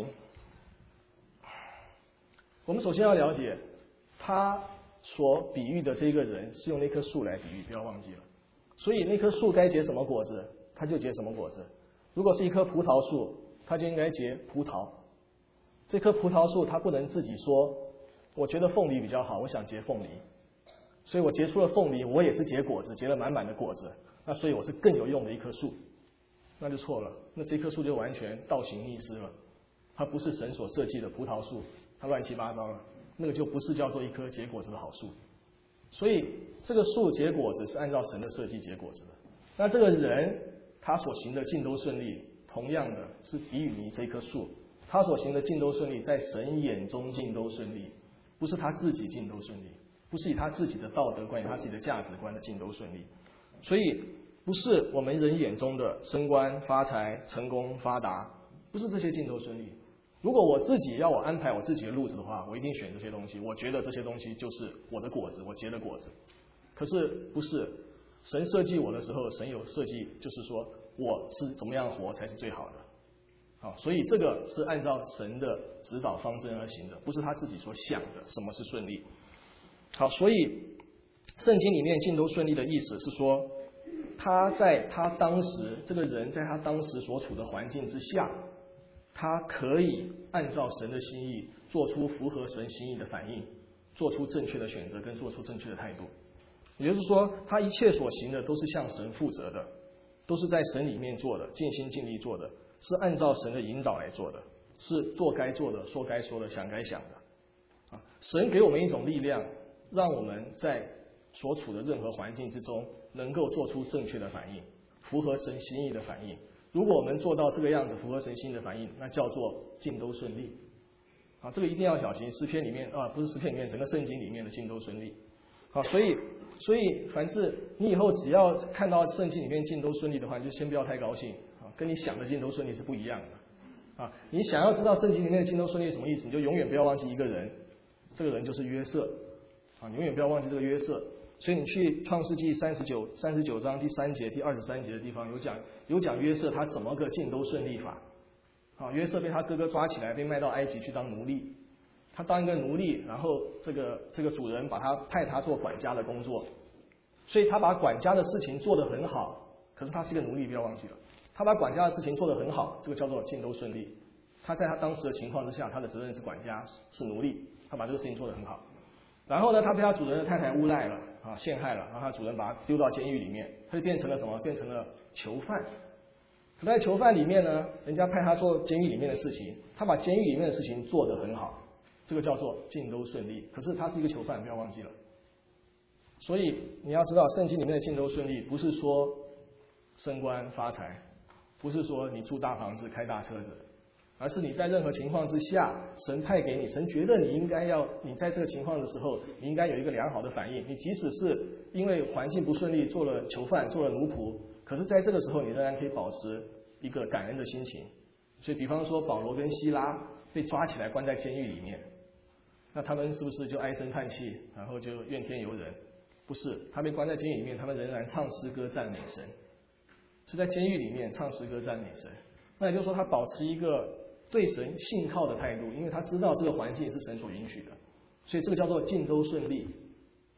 我们首先要了解，他所比喻的这个人是用那棵树来比喻，不要忘记了。所以那棵树该结什么果子，它就结什么果子。如果是一棵葡萄树，它就应该结葡萄。这棵葡萄树它不能自己说，我觉得凤梨比较好，我想结凤梨，所以我结出了凤梨，我也是结果子，结了满满的果子，那所以我是更有用的一棵树，那就错了。那这棵树就完全倒行逆施了，它不是神所设计的葡萄树，它乱七八糟了，那个就不是叫做一棵结果子的好树。所以这个树结果子是按照神的设计结果子的。那这个人他所行的尽都顺利，同样的是比喻你这棵树，他所行的尽都顺利，在神眼中尽都顺利，不是他自己尽都顺利，不是以他自己的道德观、以他自己的价值观的尽都顺利。所以不是我们人眼中的升官、发财、成功、发达，不是这些尽都顺利。如果我自己要我安排我自己的路子的话，我一定选这些东西，我觉得这些东西就是我的果子，我结的果子。可是不是，神设计我的时候，神有设计，就是说我是怎么样活才是最好的。好，所以这个是按照神的指导方针而行的，不是他自己所想的什么是顺利。好，所以圣经里面尽都顺利的意思是说，他在他当时这个人在他当时所处的环境之下，他可以按照神的心意做出符合神心意的反应，做出正确的选择跟做出正确的态度。也就是说，他一切所行的都是向神负责的，都是在神里面做的，尽心尽力做的，是按照神的引导来做的，是做该做的，说该说的，想该想的。啊，神给我们一种力量，让我们在所处的任何环境之中能够做出正确的反应，符合神心意的反应。如果我们做到这个样子，符合神心意的反应，那叫做尽都顺利。啊，这个一定要小心。诗篇里面啊，不是诗篇里面，整个圣经里面的尽都顺利。好，所以所以凡是你以后只要看到圣经里面尽都顺利的话，你就先不要太高兴啊，跟你想的尽都顺利是不一样的。啊，你想要知道圣经里面的尽都顺利什么意思，你就永远不要忘记一个人，这个人就是约瑟。啊，你永远不要忘记这个约瑟。所以你去创世纪三十九三十九章第三节第二十三节的地方有讲有讲约瑟他怎么个尽都顺利法。啊，约瑟被他哥哥抓起来，被卖到埃及去当奴隶。他当一个奴隶，然后这个这个主人把他派他做管家的工作，所以他把管家的事情做得很好。可是他是一个奴隶，不要忘记了，他把管家的事情做得很好，这个叫做尽都顺利。他在他当时的情况之下，他的责任是管家，是奴隶，他把这个事情做得很好。然后呢，他被他主人的太太诬赖了啊，陷害了，然后他主人把他丢到监狱里面，他就变成了什么？变成了囚犯。可在囚犯里面呢，人家派他做监狱里面的事情，他把监狱里面的事情做得很好，这个叫做尽都顺利。可是他是一个囚犯，不要忘记了。所以你要知道，圣经里面的尽都顺利，不是说升官发财，不是说你住大房子开大车子，而是你在任何情况之下，神派给你，神觉得你应该要，你在这个情况的时候，你应该有一个良好的反应。你即使是因为环境不顺利，做了囚犯，做了奴仆，可是在这个时候，你仍然可以保持一个感恩的心情。所以，比方说保罗跟希拉被抓起来关在监狱里面，那他们是不是就唉声叹气，然后就怨天尤人？不是，他被关在监狱里面，他们仍然唱诗歌赞美神，是在监狱里面唱诗歌赞美神。那也就是说，他保持一个对神信靠的态度，因为他知道这个环境是神所允许的，所以这个叫做尽都顺利。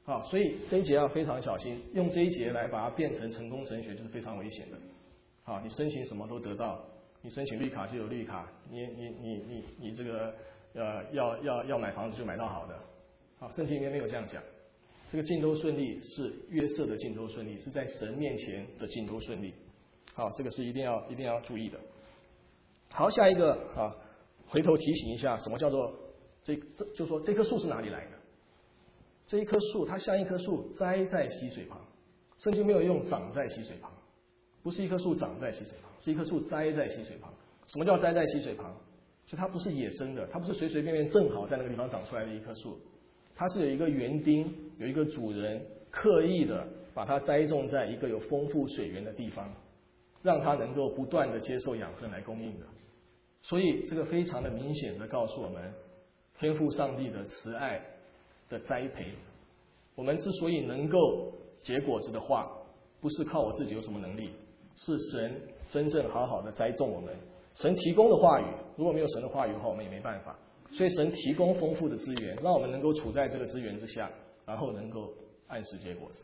好，所以这一节要非常小心，用这一节来把它变成成功神学就是非常危险的。好，你申请什么都得到，你申请绿卡就有绿卡，你你你你你这个呃要要要买房子就买到好的。好，圣经里面没有这样讲。这个尽都顺利是约瑟的尽都顺利，是在神面前的尽都顺利。好，这个是一定要一定要注意的。好，下一个啊，回头提醒一下，什么叫做这这就说这棵树是哪里来的？这一棵树它像一棵树栽在溪水旁，圣经没有用长在溪水旁，不是一棵树长在溪水旁，是一棵树栽在溪水旁。什么叫栽在溪水旁？就它不是野生的，它不是随随便便正好在那个地方长出来的一棵树。它是有一个园丁，有一个主人刻意的把它栽种在一个有丰富水源的地方，让它能够不断的接受养分来供应的。所以这个非常的明显的告诉我们，天父上帝的慈爱的栽培。我们之所以能够结果子的话，不是靠我自己有什么能力，是神真正好好的栽种我们。神提供的话语，如果没有神的话语的话，我们也没办法。所以神提供丰富的资源，让我们能够处在这个资源之下，然后能够按时结果子。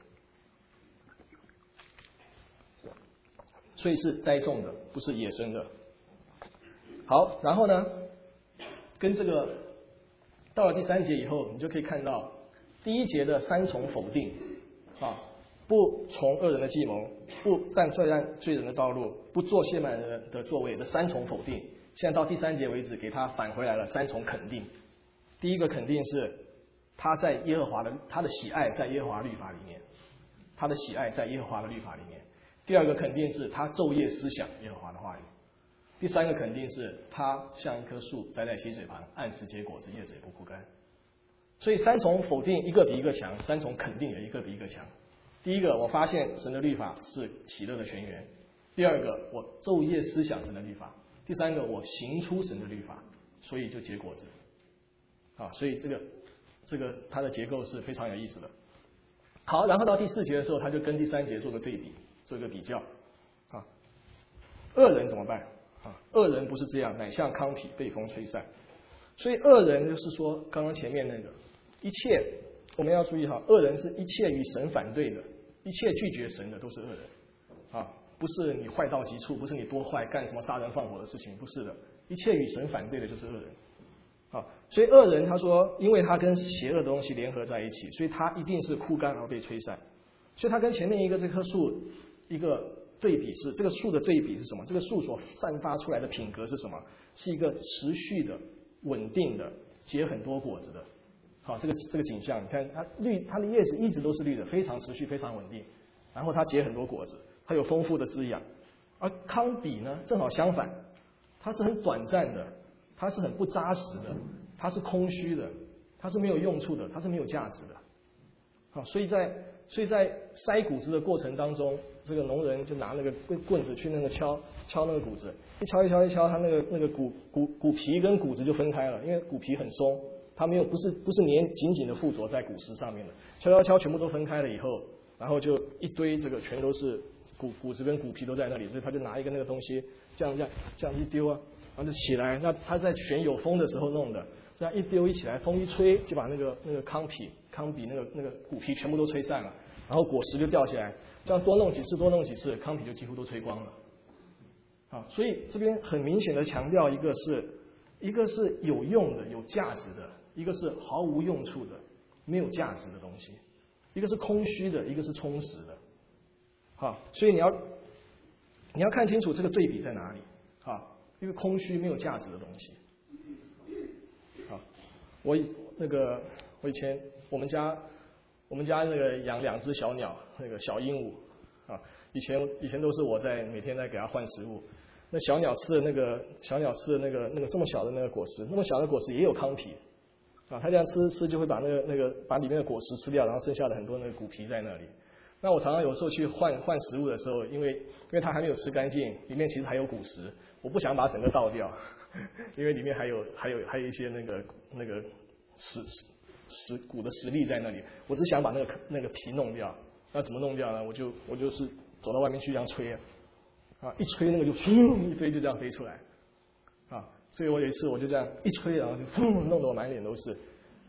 所以是栽种的，不是野生的。好，然后呢，跟这个到了第三节以后，你就可以看到第一节的三重否定啊，不从恶人的计谋，不站罪人罪人的道路，不做亵慢人的座位的三重否定。现在到第三节为止，给他返回来了三重肯定。第一个肯定是他在耶和华的他的喜爱在耶和华律法里面，他的喜爱在耶和华的律法里面。第二个肯定是他昼夜思想耶和华的话语。第三个肯定是他像一棵树栽在溪水旁，按时结果子，叶子也不枯干。所以三重否定一个比一个强，三重肯定也一个比一个强。第一个，我发现神的律法是喜乐的泉源；第二个，我昼夜思想神的律法；第三个，我行出神的律法，所以就结果子。啊，所以这个这个它的结构是非常有意思的。好，然后到第四节的时候，他就跟第三节做个对比，做一个比较。啊，恶人怎么办？啊，恶人不是这样，乃像糠秕被风吹散。所以恶人就是说，刚刚前面那个一切，我们要注意哈，恶人是一切与神反对的，一切拒绝神的都是恶人。啊，不是你坏到极处，不是你多坏干什么杀人放火的事情，不是的，一切与神反对的就是恶人。啊，所以恶人他说，因为他跟邪恶的东西联合在一起，所以他一定是枯干而被吹散。所以他跟前面一个这棵树一个对比是，这个树的对比是什么？这个树所散发出来的品格是什么？是一个持续的、稳定的、结很多果子的。好，这个这个景象，你看它绿，它的叶子一直都是绿的，非常持续、非常稳定。然后它结很多果子，它有丰富的滋养。而糠秕呢，正好相反，它是很短暂的，它是很不扎实的，它是空虚的，它是没有用处的，它是没有价值的。好，所以在所以在筛谷子的过程当中，这个农人就拿那个棍子去那个敲敲那个谷子，一敲一敲一敲，它那个那个谷谷谷皮跟谷子就分开了，因为谷皮很松，它没有不是不是粘紧紧的附着在谷实上面的，敲敲敲全部都分开了以后，然后就一堆这个全都是谷谷子跟谷皮都在那里，所以他就拿一个那个东西这样这样这样一丢啊，然后就起来，那他在选有风的时候弄的，这样一丢一起来，风一吹就把那个那个糠皮糠秕那个那个谷皮全部都吹散了，然后果实就掉下来，这样多弄几次多弄几次，糠皮就几乎都吹光了。啊，所以这边很明显的强调，一个是一个是有用的有价值的，一个是毫无用处的没有价值的东西，一个是空虚的，一个是充实的。好，所以你要你要看清楚这个对比在哪里。啊，一个空虚没有价值的东西。好，我那个我以前我们家我们家那个养两只小鸟，那个小鹦鹉啊，以前以前都是我在每天在给它换食物。那小鸟吃的那个小鸟吃的那个那个这么小的那个果实，那么小的果实也有糠皮啊，它这样吃吃就会把那个那个把里面的果实吃掉，然后剩下的很多那个谷皮在那里。那我常常有时候去换换食物的时候，因为因为它还没有吃干净，里面其实还有谷实，我不想把整个倒掉，因为里面还有还有还有一些那个那个实实骨的实力在那里，我只想把那个那个皮弄掉。那怎么弄掉呢？我就我就是走到外面去这样吹啊。啊，一吹那个就轰一飞就这样飞出来，啊，所以我有一次我就这样一吹，然后就轰弄得我满脸都是，然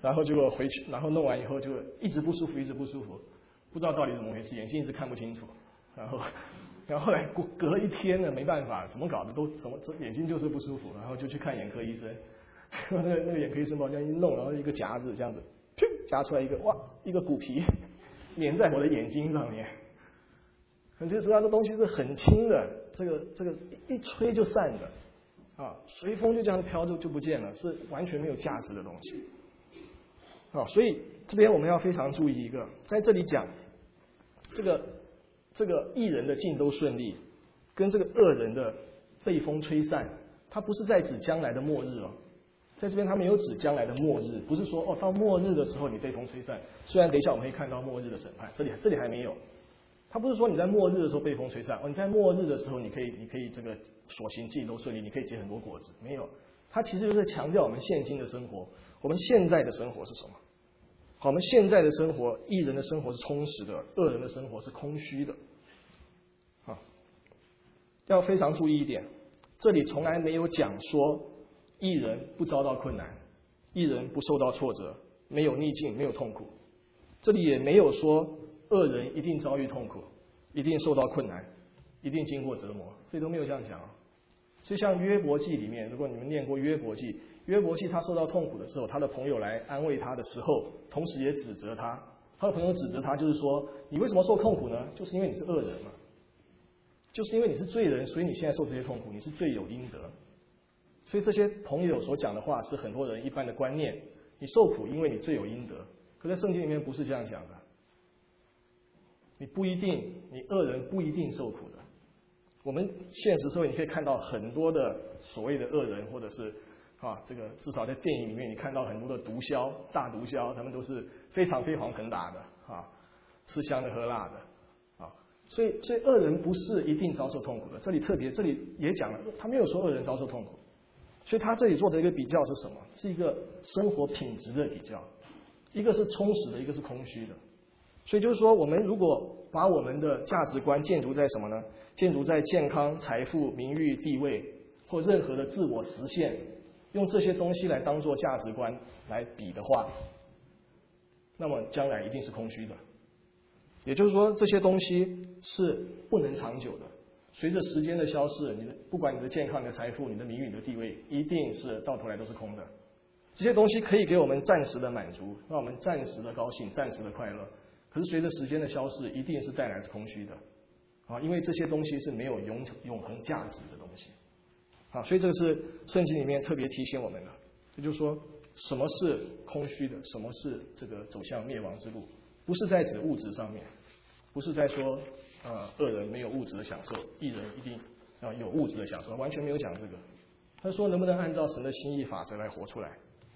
然后结果回去，然后弄完以后就一直不舒服，一直不舒服，不知道到底怎么回事，眼睛一直看不清楚，然后，然后后来隔隔了一天呢，没办法，怎么搞的都怎么眼睛就是不舒服，然后就去看眼科医生，那个那个眼科医生把我这样一弄，然后一个夹子这样子，噗夹出来一个哇一个骨皮粘在我的眼睛上面，可是实际上这东西是很轻的，这个这个一吹就散的，啊，随风就这样飘就就不见了，是完全没有价值的东西。啊，所以这边我们要非常注意一个，在这里讲这个这个义人的尽都顺利，跟这个恶人的被风吹散，它不是在指将来的末日哦，在这边它没有指将来的末日，不是说哦到末日的时候你被风吹散，虽然等一下我们会看到末日的审判，这里这里还没有，它不是说你在末日的时候被风吹散，哦你在末日的时候你可以你可以这个所行尽都顺利，你可以结很多果子，没有，它其实就是强调我们现今的生活，我们现在的生活是什么？好，我们现在的生活，义人的生活是充实的，恶人的生活是空虚的。啊，要非常注意一点，这里从来没有讲说义人不遭到困难，义人不受到挫折，没有逆境，没有痛苦。这里也没有说恶人一定遭遇痛苦，一定受到困难，一定经过折磨，这都没有这样讲啊。所以像约伯记里面，如果你们念过约伯记，约伯记他受到痛苦的时候，他的朋友来安慰他的时候，同时也指责他。他的朋友指责他，就是说你为什么受痛苦呢？就是因为你是恶人嘛，就是因为你是罪人，所以你现在受这些痛苦，你是罪有应得。所以这些朋友所讲的话是很多人一般的观念，你受苦因为你罪有应得。可在圣经里面不是这样讲的，你不一定，你恶人不一定受苦的。我们现实社会你可以看到很多的所谓的恶人，或者是啊，这个至少在电影里面你看到很多的毒枭、大毒枭，他们都是非常飞黄腾达的啊，吃香的喝辣的啊，所以所以恶人不是一定遭受痛苦的。这里特别这里也讲了，他没有说恶人遭受痛苦，所以他这里做的一个比较是什么？是一个生活品质的比较，一个是充实的，一个是空虚的。所以就是说，我们如果把我们的价值观建筑在什么呢？建筑在健康、财富、名誉、地位或任何的自我实现，用这些东西来当做价值观来比的话，那么将来一定是空虚的。也就是说，这些东西是不能长久的。随着时间的消逝，你的不管你的健康、你的财富、你的名誉、你的地位，一定是到头来都是空的。这些东西可以给我们暂时的满足，让我们暂时的高兴、暂时的快乐。可是随着时间的消逝，一定是带来是空虚的，啊，因为这些东西是没有永永恒价值的东西，啊，所以这个是圣经里面特别提醒我们的，也就是说，什么是空虚的，什么是这个走向灭亡之路，不是在指物质上面，不是在说呃恶人没有物质的享受，义人一定啊有物质的享受，完全没有讲这个。他说能不能按照神的心意法则来活出来？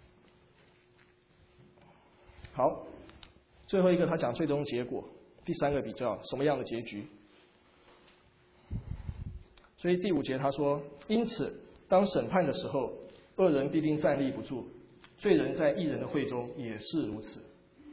好。最后一个，他讲最终结果。第三个比较什么样的结局？所以第五节他说：因此，当审判的时候，恶人必定站立不住；罪人在义人的会中也是如此。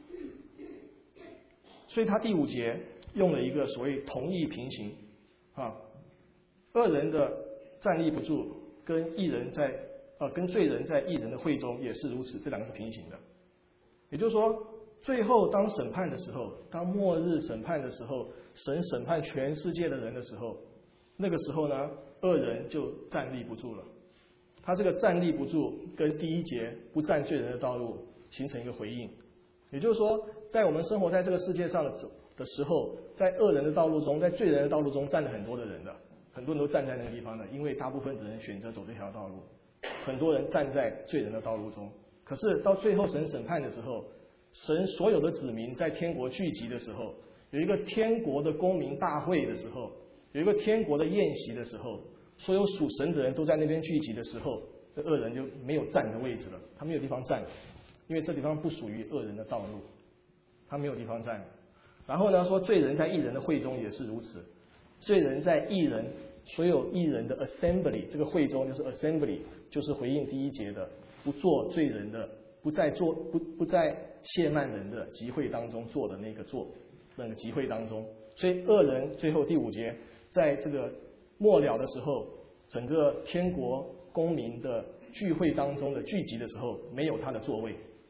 所以他第五节用了一个所谓同义平行啊，恶人的站立不住，跟义人在呃跟罪人在义人的会中也是如此，这两个是平行的。也就是说，最后当审判的时候，当末日审判的时候，神审判全世界的人的时候，那个时候呢，恶人就站立不住了。他这个站立不住跟第一节不占罪人的道路形成一个回应。也就是说，在我们生活在这个世界上的时候，在恶人的道路中，在罪人的道路中站了很多的人的，很多人都站在那个地方的，因为大部分的人选择走这条道路，很多人站在罪人的道路中。可是到最后神审判的时候，神所有的子民在天国聚集的时候，有一个天国的公民大会的时候，有一个天国的宴席的时候，所有属神的人都在那边聚集的时候，这恶人就没有站的位置了，他没有地方站，因为这地方不属于恶人的道路，他没有地方站。然后呢，说罪人在义人的会中也是如此，罪人在义人所有义人的 assembly， 这个会中就是 assembly， 就是回应第一节的，不做罪人的。不在做不不在谢曼人的集会当中做的那个做那个集会当中，所以恶人最后第五节在这个末了的时候，整个天国公民的聚会当中的聚集的时候，没有他的座位，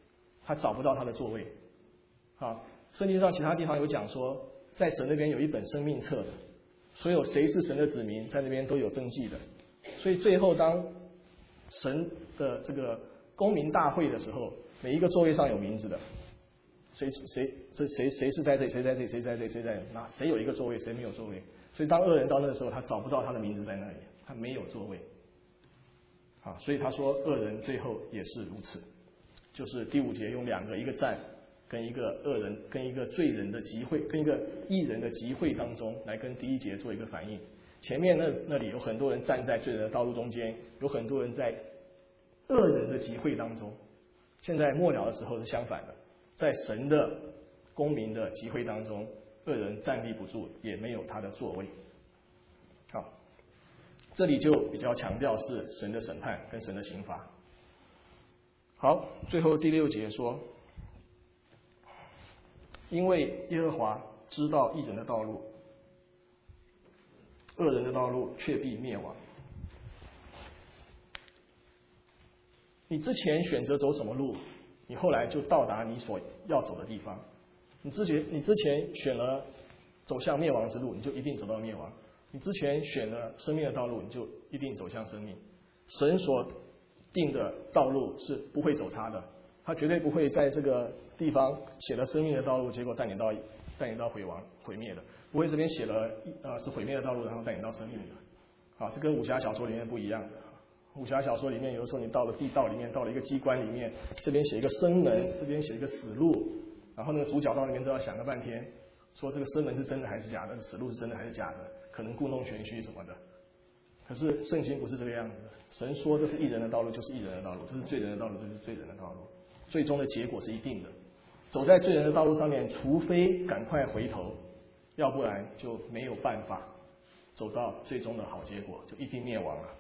他找不到他的座位。好，圣经上其他地方有讲说，在神那边有一本生命册的，所有谁是神的子民在那边都有登记的。所以最后当神的这个公民大会的时候，每一个座位上有名字的，谁谁这谁谁是在这里，谁在这里，谁在这里，谁在这里，那谁有一个座位，谁没有座位。所以当恶人到那个时候，他找不到他的名字在那里，他没有座位。啊，所以他说恶人最后也是如此，就是第五节用两个，一个站跟一个恶人跟一个罪人的集会，跟一个义人的集会当中来跟第一节做一个反应。前面那那里有很多人站在罪人的道路中间，有很多人在恶人的集会当中。现在末了的时候是相反的，在神的公民的集会当中，恶人站立不住，也没有他的座位。好，这里就比较强调是神的审判跟神的刑罚。好，最后第六节说，因为耶和华知道义人的道路，恶人的道路却必灭亡。你之前选择走什么路，你后来就到达你所要走的地方。你之前你之前选了走向灭亡之路，你就一定走到灭亡。你之前选了生命的道路，你就一定走向生命。神所定的道路是不会走差的，他绝对不会在这个地方写了生命的道路，结果带你到带你到毁亡毁灭的，不会这边写了呃是毁灭的道路，然后带你到生命的。好，这跟武侠小说里面不一样的。武侠小说里面，有的时候你到了地道里面，到了一个机关里面，这边写一个生门，这边写一个死路，然后那个主角到那边都要想个半天，说这个生门是真的还是假的，死路是真的还是假的，可能故弄玄虚什么的。可是圣经不是这个样子的，神说这是义人的道路，就是义人的道路；这是罪人的道路，就是罪人的道路。最终的结果是一定的。走在罪人的道路上面，除非赶快回头，要不然就没有办法走到最终的好结果，就一定灭亡了。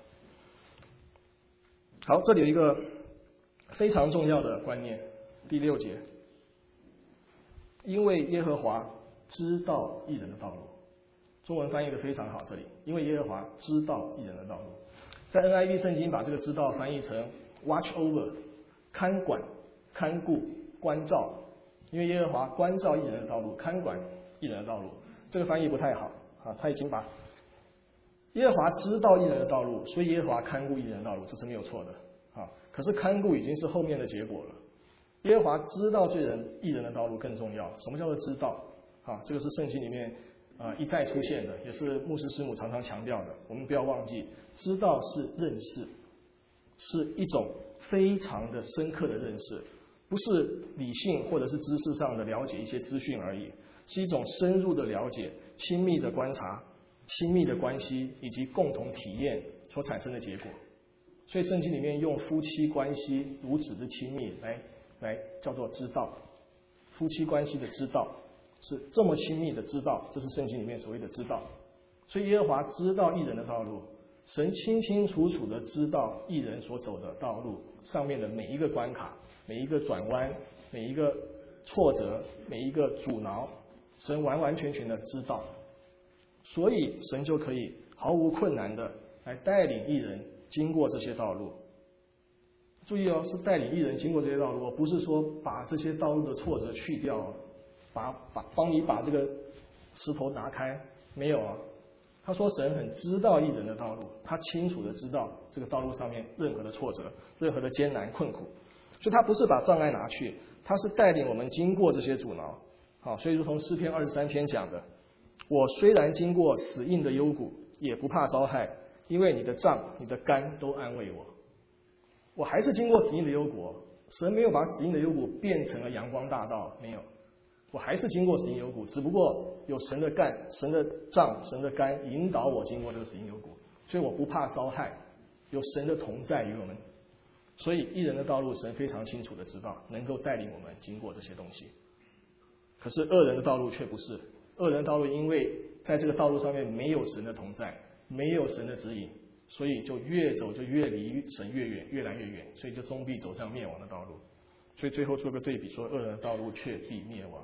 好，这里有一个非常重要的观念，第六节，因为耶和华知道义人的道路。中文翻译的非常好，这里因为耶和华知道义人的道路。在 N I V 圣经把这个知道翻译成 watch over， 看管、看顾、关照，因为耶和华关照义人的道路，看管义人的道路。这个翻译不太好啊，他已经把耶和华知道义人的道路，所以耶和华看顾义人的道路，这是没有错的啊。可是看顾已经是后面的结果了。耶和华知道罪人义人的道路更重要。什么叫做知道？啊，这个是圣经里面啊、呃、一再出现的，也是牧师师母常常强调的。我们不要忘记，知道是认识，是一种非常的深刻的认识，不是理性或者是知识上的了解一些资讯而已，是一种深入的了解、亲密的观察、亲密的关系以及共同体验所产生的结果。所以圣经里面用夫妻关系如此之亲密来来叫做知道，夫妻关系的知道是这么亲密的知道，这是圣经里面所谓的知道。所以耶和华知道义人的道路，神清清楚楚的知道义人所走的道路上面的每一个关卡、每一个转弯、每一个挫折、每一个阻挠，神完完全全的知道，所以神就可以毫无困难的来带领义人经过这些道路。注意哦，是带领义人经过这些道路，不是说把这些道路的挫折去掉，把把帮你把这个石头拿开，没有啊。他说神很知道义人的道路，他清楚的知道这个道路上面任何的挫折、任何的艰难困苦，所以他不是把障碍拿去，他是带领我们经过这些阻挠。好，所以如同诗篇二十三篇讲的，我虽然经过死荫的幽谷，也不怕遭害，因为你的杖、你的竿都安慰我。我还是经过死荫的幽谷，神没有把死荫的幽谷变成了阳光大道，没有。我还是经过死荫幽谷，只不过有神的竿、神的杖、神的竿引导我经过这个死荫幽谷，所以我不怕遭害，有神的同在于我们。所以义人的道路，神非常清楚的知道，能够带领我们经过这些东西。可是恶人的道路却不是，恶人的道路因为在这个道路上面没有神的同在，没有神的指引，所以就越走就越离神越远，越来越远，所以就终必走向灭亡的道路。所以最后做个对比，说恶人的道路却必灭亡。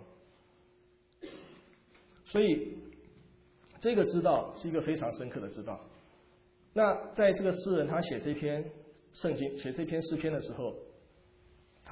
所以这个知道是一个非常深刻的知道。那在这个诗人他写这篇圣经、写这篇诗篇的时候，他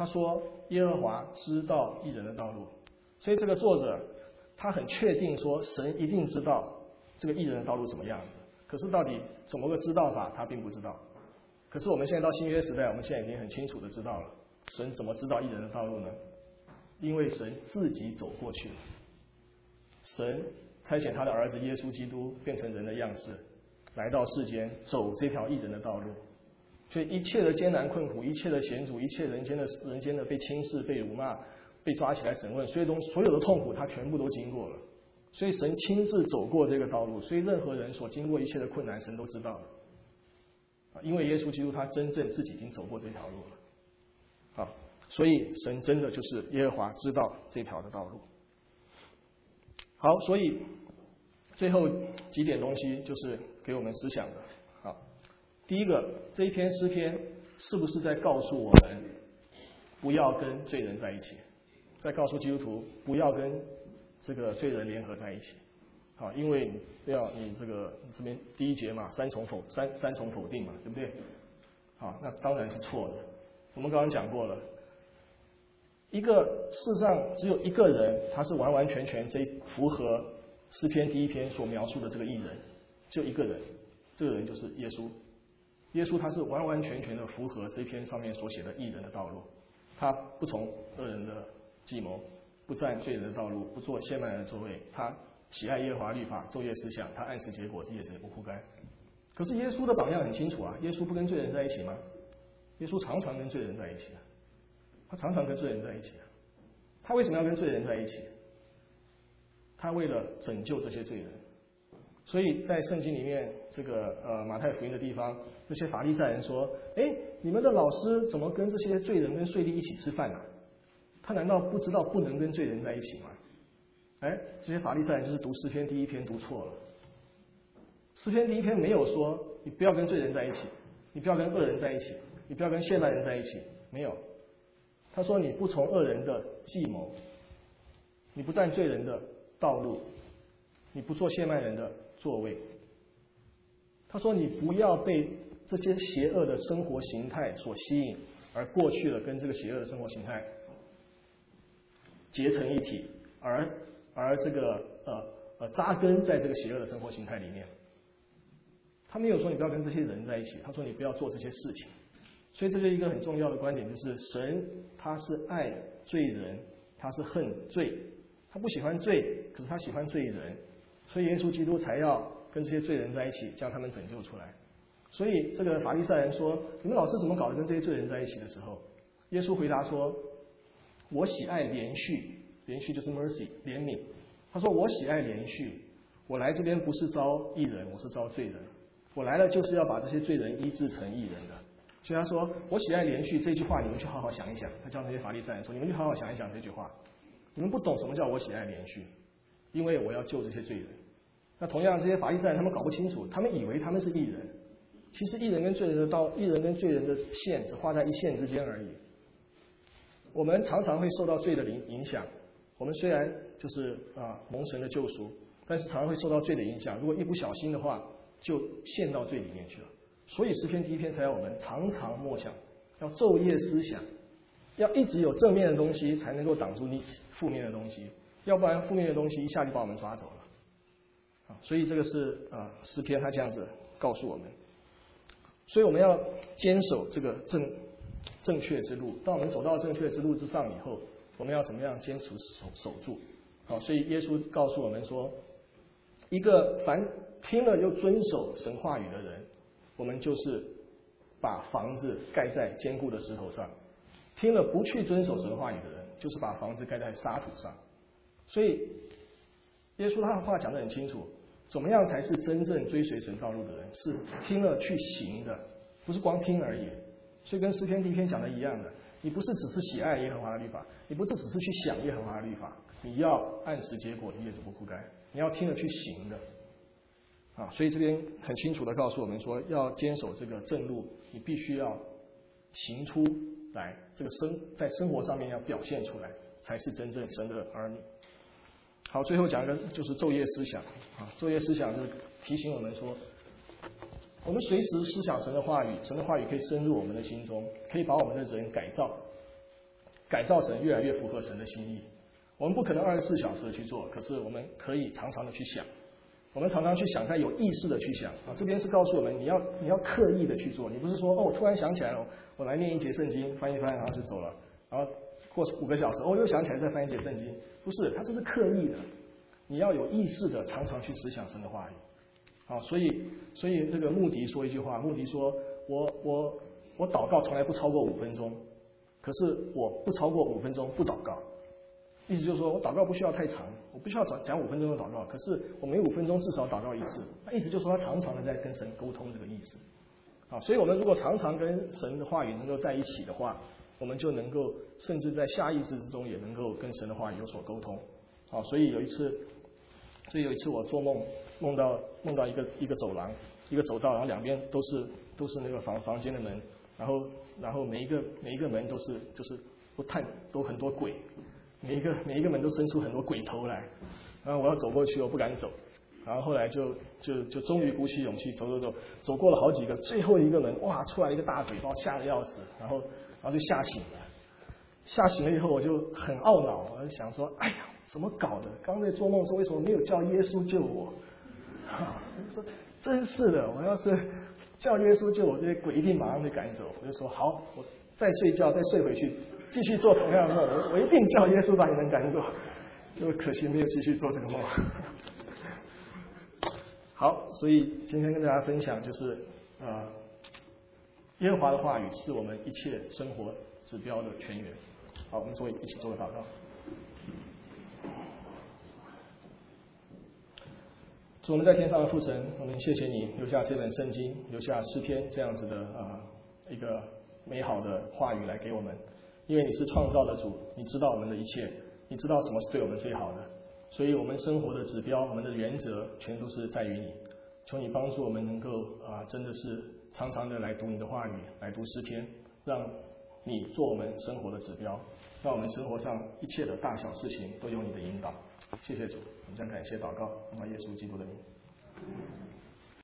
他说耶和华知道义人的道路，所以这个作者他很确定说神一定知道这个义人的道路怎么样子。可是到底怎么个知道法，他并不知道。可是我们现在到新约时代，我们现在已经很清楚的知道了，神怎么知道义人的道路呢？因为神自己走过去了。神差遣他的儿子耶稣基督变成人的样式，来到世间走这条义人的道路。所以一切的艰难困苦，一切的险阻，一切人间的人间的被轻视、被辱骂、被抓起来审问，所有东所有的痛苦他全部都经过了。所以神亲自走过这个道路，所以任何人所经过一切的困难，神都知道了。因为耶稣基督他真正自己已经走过这条路了。好，所以神真的就是耶和华知道这条的道路。好，所以最后几点东西就是给我们思想的。好，第一个，这一篇诗篇是不是在告诉我们不要跟罪人在一起，在告诉基督徒不要跟这个罪人联合在一起？好，因为不要你这个这边第一节嘛，三重否三三重否定嘛，对不对？好，那当然是错的。我们刚刚讲过了，一个世上只有一个人，他是完完全全这符合诗篇第一篇所描述的这个义人，就一个人，这个人就是耶稣。耶稣他是完完全全的符合这篇上面所写的义人的道路，他不从恶人的计谋，不占罪人的道路，不做亵慢人的座位，他喜爱耶和华律法，昼夜思想，他按时结果子，叶子也不枯干。可是耶稣的榜样很清楚啊，耶稣不跟罪人在一起吗？耶稣常常跟罪人在一起啊，他常常跟罪人在一起啊。他为什么要跟罪人在一起？他为了拯救这些罪人。所以在圣经里面，这个呃马太福音的地方，这些法利赛人说：“哎，你们的老师怎么跟这些罪人跟税吏一起吃饭啊？他难道不知道不能跟罪人在一起吗？”哎，这些法利赛人就是读诗篇第一篇读错了。诗篇第一篇没有说你不要跟罪人在一起，你不要跟恶人在一起，你不要跟亵慢人在一起，没有。他说你不从恶人的计谋，你不占罪人的道路，你不做亵慢人的座位。他说你不要被这些邪恶的生活形态所吸引，而过去了跟这个邪恶的生活形态结成一体，而而这个呃呃扎根在这个邪恶的生活形态里面。他没有说你不要跟这些人在一起，他说你不要做这些事情。所以这是一个很重要的观点，就是神他是爱罪人，他是恨罪，他不喜欢罪，可是他喜欢罪人，所以耶稣基督才要跟这些罪人在一起，将他们拯救出来。所以这个法利赛人说，你们老师怎么搞得跟这些罪人在一起的时候，耶稣回答说，我喜爱连续，连续就是 mercy 怜悯。他说我喜爱连续，我来这边不是招义人，我是招罪人，我来了就是要把这些罪人医治成义人的。所以他说我喜爱连续，这句话你们去好好想一想。他叫那些法利赛人说，你们去好好想一想这句话，你们不懂什么叫我喜爱连续，因为我要救这些罪人。那同样这些法利赛人他们搞不清楚，他们以为他们是义人，其实义人跟罪人的道，义人跟罪人的线只画在一线之间而已。我们常常会受到罪的影响，我们虽然就是啊蒙神的救赎，但是常常会受到罪的影响，如果一不小心的话，就陷到罪里面去了。所以诗篇第一篇才要我们常常默想，要昼夜思想，要一直有正面的东西才能够挡住你负面的东西，要不然负面的东西一下就把我们抓走了。所以这个是啊诗篇他这样子告诉我们，所以我们要坚守这个正正确之路。当我们走到正确之路之上以后，我们要怎么样坚持守守住？好，所以耶稣告诉我们说，一个凡听了又遵守神话语的人，我们就是把房子盖在坚固的石头上；听了不去遵守神话语的人，就是把房子盖在沙土上。所以耶稣他的话讲得很清楚，怎么样才是真正追随神道路的人？是听了去行的，不是光听而已。所以跟诗篇第一篇讲的一样的，你不是只是喜爱耶和华的律法，你不是只是去想耶和华的律法，你要按时结果子，叶子不枯干，你要听了去行的。啊，所以这边很清楚的告诉我们说，要坚守这个正路，你必须要行出来，这个生在生活上面要表现出来，才是真正神的儿女。好，最后讲一个就是昼夜思想啊，昼夜思想就提醒我们说，我们随时思想神的话语，神的话语可以深入我们的心中，可以把我们的人改造。 改造成越来越符合神的心意。我们不可能二十四小时的去做，可是我们可以常常的去想，我们常常去想，在有意识的去想啊。这边是告诉我们，你要你要刻意的去做，你不是说哦，我突然想起来了，我来念一节圣经，翻一翻，然后就走了，然后过五个小时，哦，又想起来再翻一节圣经，不是，它这是刻意的，你要有意识的常常去思想神的话语。好，所以所以这个穆迪说一句话，穆迪说我我我祷告从来不超过五分钟，可是我不超过五分钟不祷告。意思就是说我祷告不需要太长，我不需要讲讲五分钟的祷告，可是我每五分钟至少祷告一次。那意思就是说他常常的在跟神沟通这个意思。啊，所以我们如果常常跟神的话语能够在一起的话，我们就能够甚至在下意识之中也能够跟神的话语有所沟通。啊，所以有一次，所以有一次我做梦梦到梦到一个一个走廊，一个走道，然后两边都是都是那个房房间的门，然后然后每一个每一个门都是就是不探都很多鬼。每一个每一个门都伸出很多鬼头来，然后我要走过去，我不敢走，然后后来就就就终于鼓起勇气走走走，走过了好几个，最后一个门，哇，出来一个大鬼，把我吓得要死，然后然后就吓醒了，吓醒了以后我就很懊恼，我就想说，哎呀，怎么搞的？刚才做梦说为什么没有叫耶稣救我？啊，说真是的，我要是叫耶稣救我，这些鬼一定马上被赶走。我就说好，我再睡觉，再睡回去。继续做同样的梦，我我一定叫耶稣把你们赶走，就可惜没有继续做这个梦。好，所以今天跟大家分享就是，呃，耶和华的话语是我们一切生活指标的泉源。好，我们做一起做个祷告。主，我们在天上的父神，我们谢谢你留下这本圣经，留下诗篇这样子的啊、呃、一个美好的话语来给我们。因为你是创造的主，你知道我们的一切，你知道什么是对我们最好的，所以我们生活的指标，我们的原则，全都是在于你。求你帮助我们能够啊、呃，真的是常常的来读你的话语，来读诗篇，让你做我们生活的指标，让我们生活上一切的大小事情都有你的引导。谢谢主，我们将感谢祷告，奉耶稣基督的名。